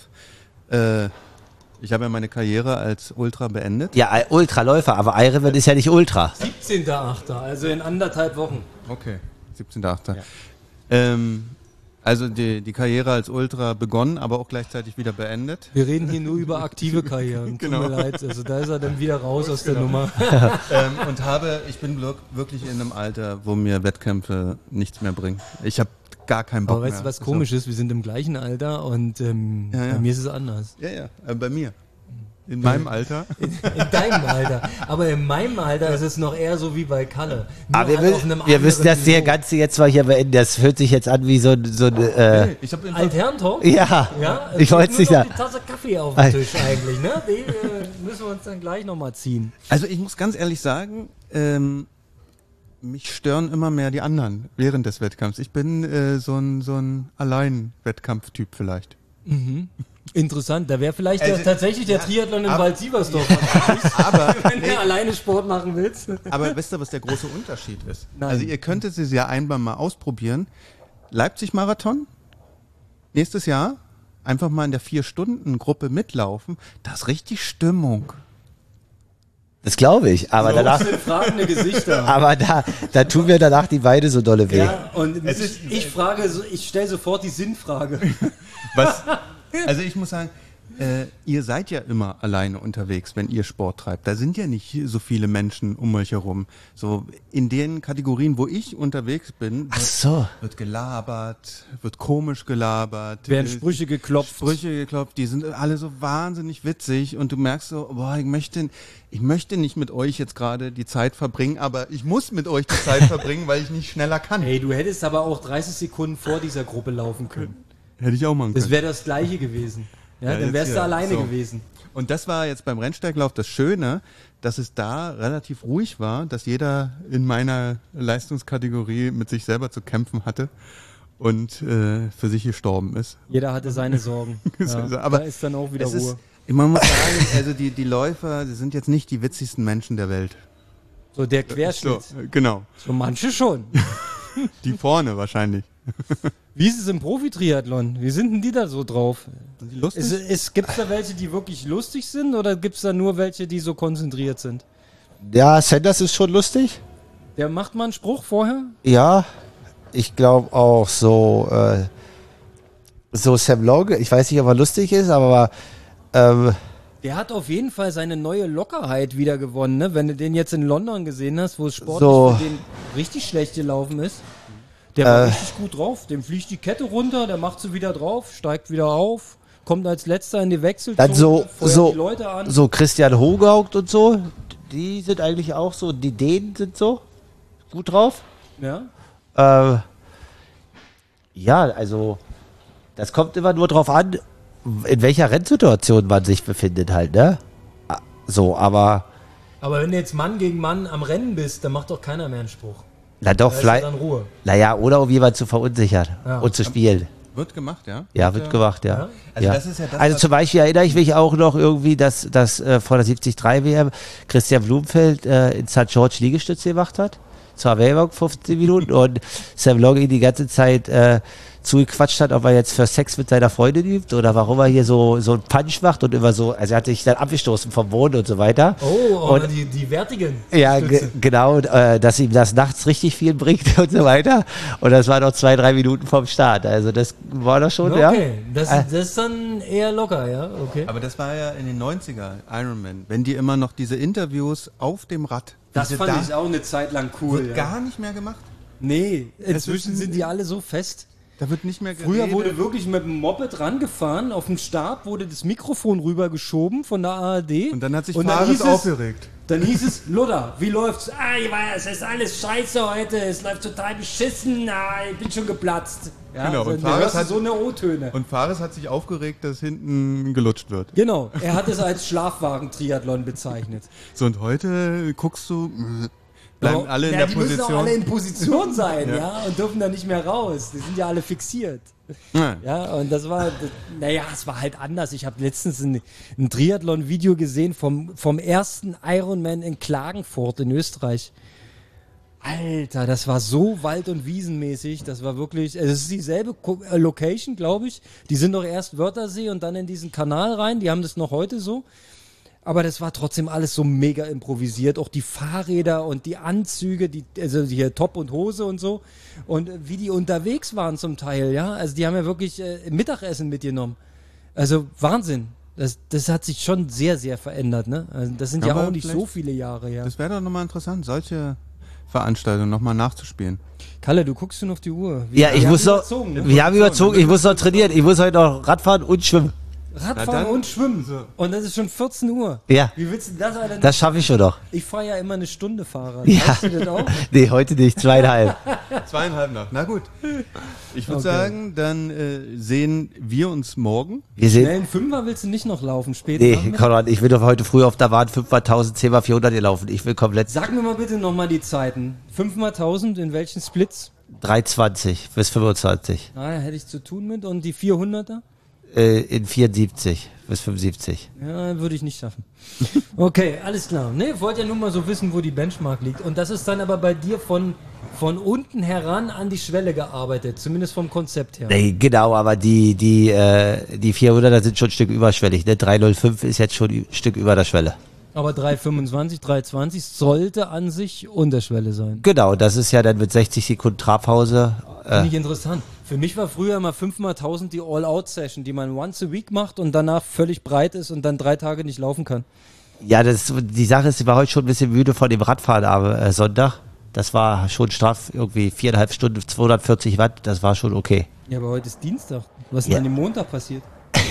ich habe ja meine Karriere als Ultra beendet. Ja, Ultraläufer, aber Ironman ist ja nicht Ultra. 17.8., also in 1,5 Wochen. Okay, 17.8. Also die Karriere als Ultra begonnen, aber auch gleichzeitig wieder beendet. Wir reden hier nur über aktive Karrieren. Tut mir leid. Also da ist er dann wieder raus aus der Nummer. Und ich bin wirklich in einem Alter, wo mir Wettkämpfe nichts mehr bringen. Ich habe gar keinen Bock Aber mehr. weißt du, was komisch ist? Wir sind im gleichen Alter und bei mir ist es anders. Ja, bei mir. In meinem Alter. In deinem Alter. Aber in meinem Alter ist es noch eher so wie bei Kalle. Nur Aber halt auf einem wir müssen das anderen hier Niveau. Ganze jetzt mal hier beenden. Das hört sich jetzt an wie so ein Ich habe Altherrentalk? ja, Ja, ich wollte es nicht sagen. sagen. Die Tasse Kaffee auf dem Tisch eigentlich, ne? Die müssen wir uns dann gleich nochmal ziehen. Also ich muss ganz ehrlich sagen, mich stören immer mehr die anderen während des Wettkampfs. Ich bin so ein Allein-Wettkampftyp vielleicht. Interessant, da wäre vielleicht Also, tatsächlich der Triathlon in aber- Wald-Sieversdorf. Aber, Wenn du alleine Sport machen willst. aber wisst ihr, was der große Unterschied ist? Nein. Also ihr könntet es ja einmal mal ausprobieren. Leipzig-Marathon, nächstes Jahr, einfach mal in der 4-Stunden-Gruppe mitlaufen. Da ist richtig Stimmung. Das glaube ich. Aber danach, sind fragende Gesichter. aber da tun mir danach die Beine so dolle weh. Ja, und ich stelle sofort die Sinnfrage. Was? Also ich muss sagen, ihr seid ja immer alleine unterwegs, wenn ihr Sport treibt. Da sind ja nicht so viele Menschen um euch herum. So in den Kategorien, wo ich unterwegs bin, Ach so. wird gelabert, wird komisch gelabert. Werden Sprüche geklopft. Die sind alle so wahnsinnig witzig und du merkst so, boah, ich möchte nicht mit euch jetzt gerade die Zeit verbringen, aber ich muss mit euch die Zeit verbringen, weil ich nicht schneller kann. Hey, du hättest aber auch 30 Sekunden vor dieser Gruppe laufen können. Hätte ich auch machen können. Das wäre das Gleiche gewesen. Ja, dann jetzt wärst du hier, alleine so. gewesen. Und das war jetzt beim Rennsteiglauf das Schöne, dass es da relativ ruhig war, dass jeder in meiner Leistungskategorie mit sich selber zu kämpfen hatte und für sich gestorben ist. Jeder hatte seine Sorgen. Ja, Aber da ist dann auch wieder Es ist, Ruhe. man muss sagen, also die Läufer, die sind jetzt nicht die witzigsten Menschen der Welt. So der Querschnitt. So, genau. So manche schon. Die vorne wahrscheinlich. Wie ist es im Profi-Triathlon? Wie sind denn die da so drauf? Sind die lustig? Gibt es da welche, die wirklich lustig sind oder gibt es da nur welche, die so konzentriert sind? Ja, Sanders ist schon lustig. Der macht mal einen Spruch vorher? Ja, ich glaube auch so Sam Long. Ich weiß nicht, ob er lustig ist, aber Der hat auf jeden Fall seine neue Lockerheit wieder gewonnen, ne? Wenn du den jetzt in London gesehen hast, wo es sportlich So. für den richtig schlecht gelaufen ist. Der war richtig gut drauf. Dem fliegt die Kette runter, der macht sie wieder drauf, steigt wieder auf, kommt als letzter in die Wechselzone, dann so feuert die Leute an. so Christian Hogaucht und so, die sind eigentlich auch so, die Dänen sind so gut drauf. Ja? Ja, also das kommt immer nur drauf an, in welcher Rennsituation man sich befindet halt, ne? So, aber Aber wenn du jetzt Mann gegen Mann am Rennen bist, dann macht doch keiner mehr einen Spruch. na doch, Da ist vielleicht, dann Ruhe. naja, oder um jemanden zu verunsichern Ja. und zu spielen. Wird gemacht, ja? Ja, wird gemacht, ja. Ja? Also ja. das ist ja das, Also was- zum Beispiel erinnere ich mich auch noch irgendwie, dass vor der 73 WM Christian Blumenfeld in St. George Liegestütze gemacht hat. Zwar Wellbock 15 Minuten und Sam Long ihn die ganze Zeit zugequatscht hat, ob er jetzt für Sex mit seiner Freundin übt oder warum er hier so einen Punch macht und immer so, also er hat sich dann abgestoßen vom Boden und so weiter. Oh, Und- die Wertigen. Ja, Stütze. genau, dass ihm das nachts richtig viel bringt und so weiter. Und das war noch 2-3 Minuten vom Start. Also das war doch schon, ja. Okay, das ist dann eher locker, ja, okay. Aber das war ja in den 90er Ironman, wenn die immer noch diese Interviews auf dem Rad. Das diese fand ich auch eine Zeit lang cool. wird gar nicht mehr gemacht. Nee, inzwischen ist- sind die alle so fest. Da wird nicht mehr Früher geredet. wurde wirklich mit dem Moped rangefahren, auf den Stab wurde das Mikrofon rübergeschoben von der ARD. Und dann hat sich dann Fares hieß es- aufgeregt. Dann hieß es, Luther, wie läuft's? Ich weiß, es ist alles scheiße heute, es läuft total beschissen, ich bin schon geplatzt. Ja, Genau, und dann Fares hörst du hat- so eine O-Töne. Und Fares hat sich aufgeregt, dass hinten gelutscht wird. Genau, er hat es als Schlafwagen-Triathlon bezeichnet. So, und heute guckst du, bleiben alle in ja, der die müssen auch Position. alle in Position sein, ja, und dürfen da nicht mehr raus. Die sind ja alle fixiert. Ja. Ja, und das war, naja, es war halt anders. Ich habe letztens ein Triathlon-Video gesehen vom ersten Ironman in Klagenfurt in Österreich. Alter, das war so wald- und wiesenmäßig. Das war wirklich, es ist dieselbe Location, glaube ich. Die sind doch erst Wörthersee und dann in diesen Kanal rein. Die haben das noch heute so. Aber das war trotzdem alles so mega improvisiert. Auch die Fahrräder und die Anzüge, also hier Top und Hose und so. Und wie die unterwegs waren zum Teil, ja. Also die haben ja wirklich Mittagessen mitgenommen. Also Wahnsinn. Das hat sich schon sehr, sehr verändert, ne? Also das sind ja auch nicht so viele Jahre, ja. Das wäre doch nochmal interessant, solche Veranstaltungen nochmal nachzuspielen. Kalle, du guckst schon auf die Uhr. Wir haben überzogen, ich muss noch trainieren, ich muss heute noch Radfahren und schwimmen. Radfahren und Schwimmen. So. Und das ist schon 14 Uhr. Ja. Wie willst du das denn? Das schaffe ich schon noch. Ich fahre ja immer eine Stunde Fahrrad. Ja. Weißt du das auch? Nee, heute nicht, 2,5. 2,5 noch. Na gut. Ich würde sagen, dann sehen wir uns morgen. Schnellen Fünfer willst du nicht noch laufen später? Nee, Konrad, ich will doch heute früh auf der Bahn 5x1000, 10x400 hier laufen. Ich will komplett. Sag mir mal bitte nochmal die Zeiten. 5x1000, in welchen Splits? 3,20 bis 25. Ah, hätte ich zu tun mit. Und die 400er? In 74 bis 75. Ja, würde ich nicht schaffen. Okay, alles klar. Nee, wollt ja nur mal so wissen, wo die Benchmark liegt. Und das ist dann aber bei dir von unten heran an die Schwelle gearbeitet, zumindest vom Konzept her. Nee, genau, aber die 400er sind schon ein Stück überschwellig. Ne? 3,05 ist jetzt schon ein Stück über der Schwelle. Aber 3,25, 3,20 sollte an sich Unterschwelle sein. Genau, das ist ja dann mit 60 Sekunden Trabpause. Finde ich interessant. Für mich war früher immer 5x1000 die All-Out-Session, die man once a week macht und danach völlig breit ist und dann 3 Tage nicht laufen kann. Ja, die Sache ist, ich war heute schon ein bisschen müde von dem Radfahren am Sonntag. Das war schon straff, irgendwie 4,5 Stunden, 240 Watt, das war schon okay. Ja, aber heute ist Dienstag. Was ist denn an dem Montag passiert?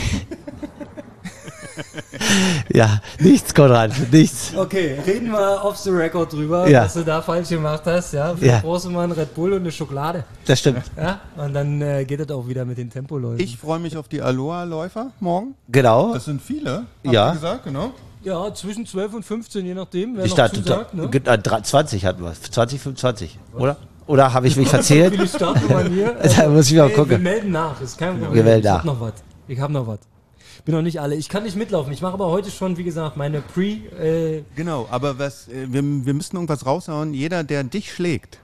Ja, nichts, Konrad, nichts. Okay, reden wir off the record drüber, was du da falsch gemacht hast. Ja, vielleicht brauchst du mal einen Red Bull und eine Schokolade. Das stimmt. Ja, und dann geht es auch wieder mit den Tempoläufen. Ich freue mich auf die Aloha-Läufer morgen. Genau. Das sind viele, ja. Ihr gesagt, genau. Ja, zwischen 12 und 15, je nachdem, wer ich noch zusagt. Ne? 20 hatten wir, 20, 25, oder? Oder habe ich mich verzählt? Viele Startnummern hier. Da muss ich mal gucken. Wir melden nach, ist kein Problem. Wir melden nach. Ich hab noch was. Bin noch nicht alle. Ich kann nicht mitlaufen. Ich mache aber heute schon, wie gesagt, meine Genau, aber wir müssten irgendwas raushauen. Jeder, der dich schlägt,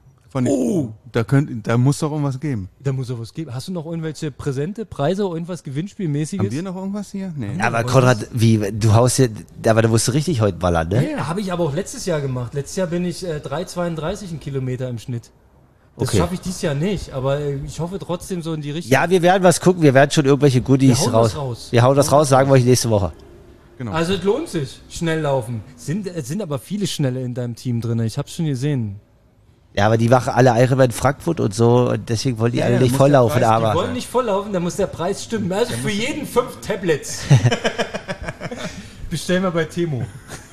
da muss doch irgendwas geben. Da muss doch was geben. Hast du noch irgendwelche Präsente, Preise, irgendwas Gewinnspielmäßiges? Haben wir noch irgendwas hier? Nee. Aber Konrad, du haust ja, aber du musst richtig heute ballern, ne? Ja, habe ich aber auch letztes Jahr gemacht. Letztes Jahr bin ich 3,32 einen Kilometer im Schnitt. Das schaffe ich dieses Jahr nicht, aber ich hoffe trotzdem so in die Richtung. Ja, wir werden was gucken, wir werden schon irgendwelche Goodies raus. Wir hauen das raus, sagen wir euch nächste Woche. Genau. Also es lohnt sich, schnell laufen. Es sind aber viele Schnelle in deinem Team drin, ich habe es schon gesehen. Ja, aber die machen alle Ironman Frankfurt und so und deswegen wollen die alle nicht volllaufen. Die wollen nicht volllaufen, da muss der Preis stimmen. Also für jeden 5 Tablets. Bestellen wir bei Temo.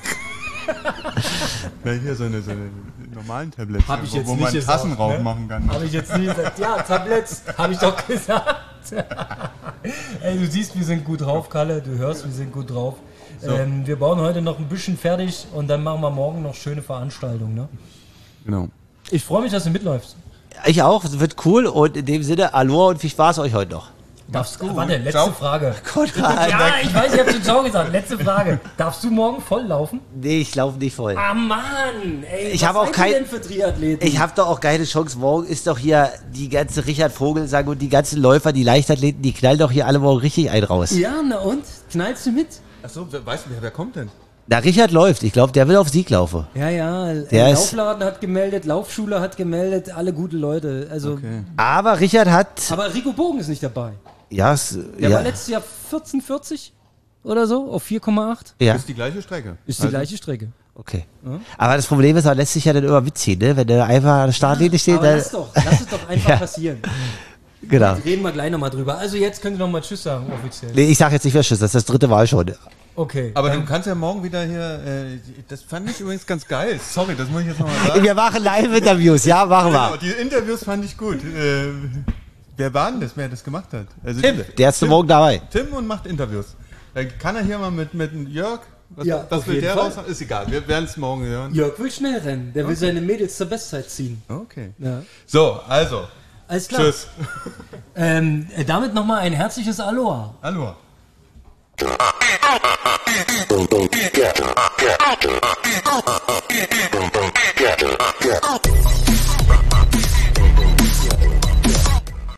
Ja, hier so eine normalen Tablets, hab ich jetzt wo nicht man gesagt, Tassen drauf machen kann. Habe ich jetzt nie gesagt. Ja, Tablets, habe ich doch gesagt. Ey, du siehst, wir sind gut drauf, Kalle. Du hörst, wir sind gut drauf. So. Wir bauen heute noch ein bisschen fertig und dann machen wir morgen noch schöne Veranstaltungen. Ne? Genau. Ich freue mich, dass du mitläufst. Ich auch, es wird cool und in dem Sinne, Aloha und viel Spaß euch heute noch. Warte, letzte Frage. Konrad. Ja, ich weiß, ich habe schon Ciao gesagt. Letzte Frage. Darfst du morgen voll laufen? Nee, ich laufe nicht voll. Ah Mann, ey, ich habe auch denn für Triathleten? Ich habe doch auch keine Chance. Morgen ist doch hier die ganze Richard Vogelsang und die ganzen Läufer, die Leichtathleten, die knallen doch hier alle morgen richtig einen raus. Ja, na und? Knallst du mit? Achso, weißt du, wer kommt denn? Na, Richard läuft. Ich glaube, der will auf Sieg laufen. Ja, der Laufladen hat gemeldet, Laufschule hat gemeldet, alle gute Leute. Also, okay. Aber Richard hat... Aber Rico Bogen ist nicht dabei. Ja, der war letztes Jahr 14,40 oder so, auf 4,8. Ja. Ist die gleiche Strecke. Ist die gleiche Strecke. Okay. Ja. Aber das Problem ist, man lässt sich ja dann immer mitziehen, ne? Wenn der einfach an der Startlinie steht. Aber lass es doch einfach passieren. Genau. Reden wir gleich nochmal drüber. Also jetzt könnt ihr nochmal Tschüss sagen, offiziell. Nee, ich sag jetzt nicht mehr Tschüss, das ist das 3. Mal schon. Okay. Aber du kannst ja morgen wieder hier, das fand ich übrigens ganz geil. Sorry, das muss ich jetzt nochmal sagen. Wir machen Live-Interviews, ja, machen wir. Genau, die Interviews fand ich gut. Wer war denn das, wer das gemacht hat? Also Tim, der ist morgen dabei. Tim und macht Interviews. Dann kann er hier mal mit Jörg, das will der raus, ist egal, wir werden es morgen hören. Jörg will schnell rennen, der will seine Mädels zur Bestzeit ziehen. Okay. Ja. So, also. Alles klar. Tschüss. Damit nochmal ein herzliches Aloha. Aloha.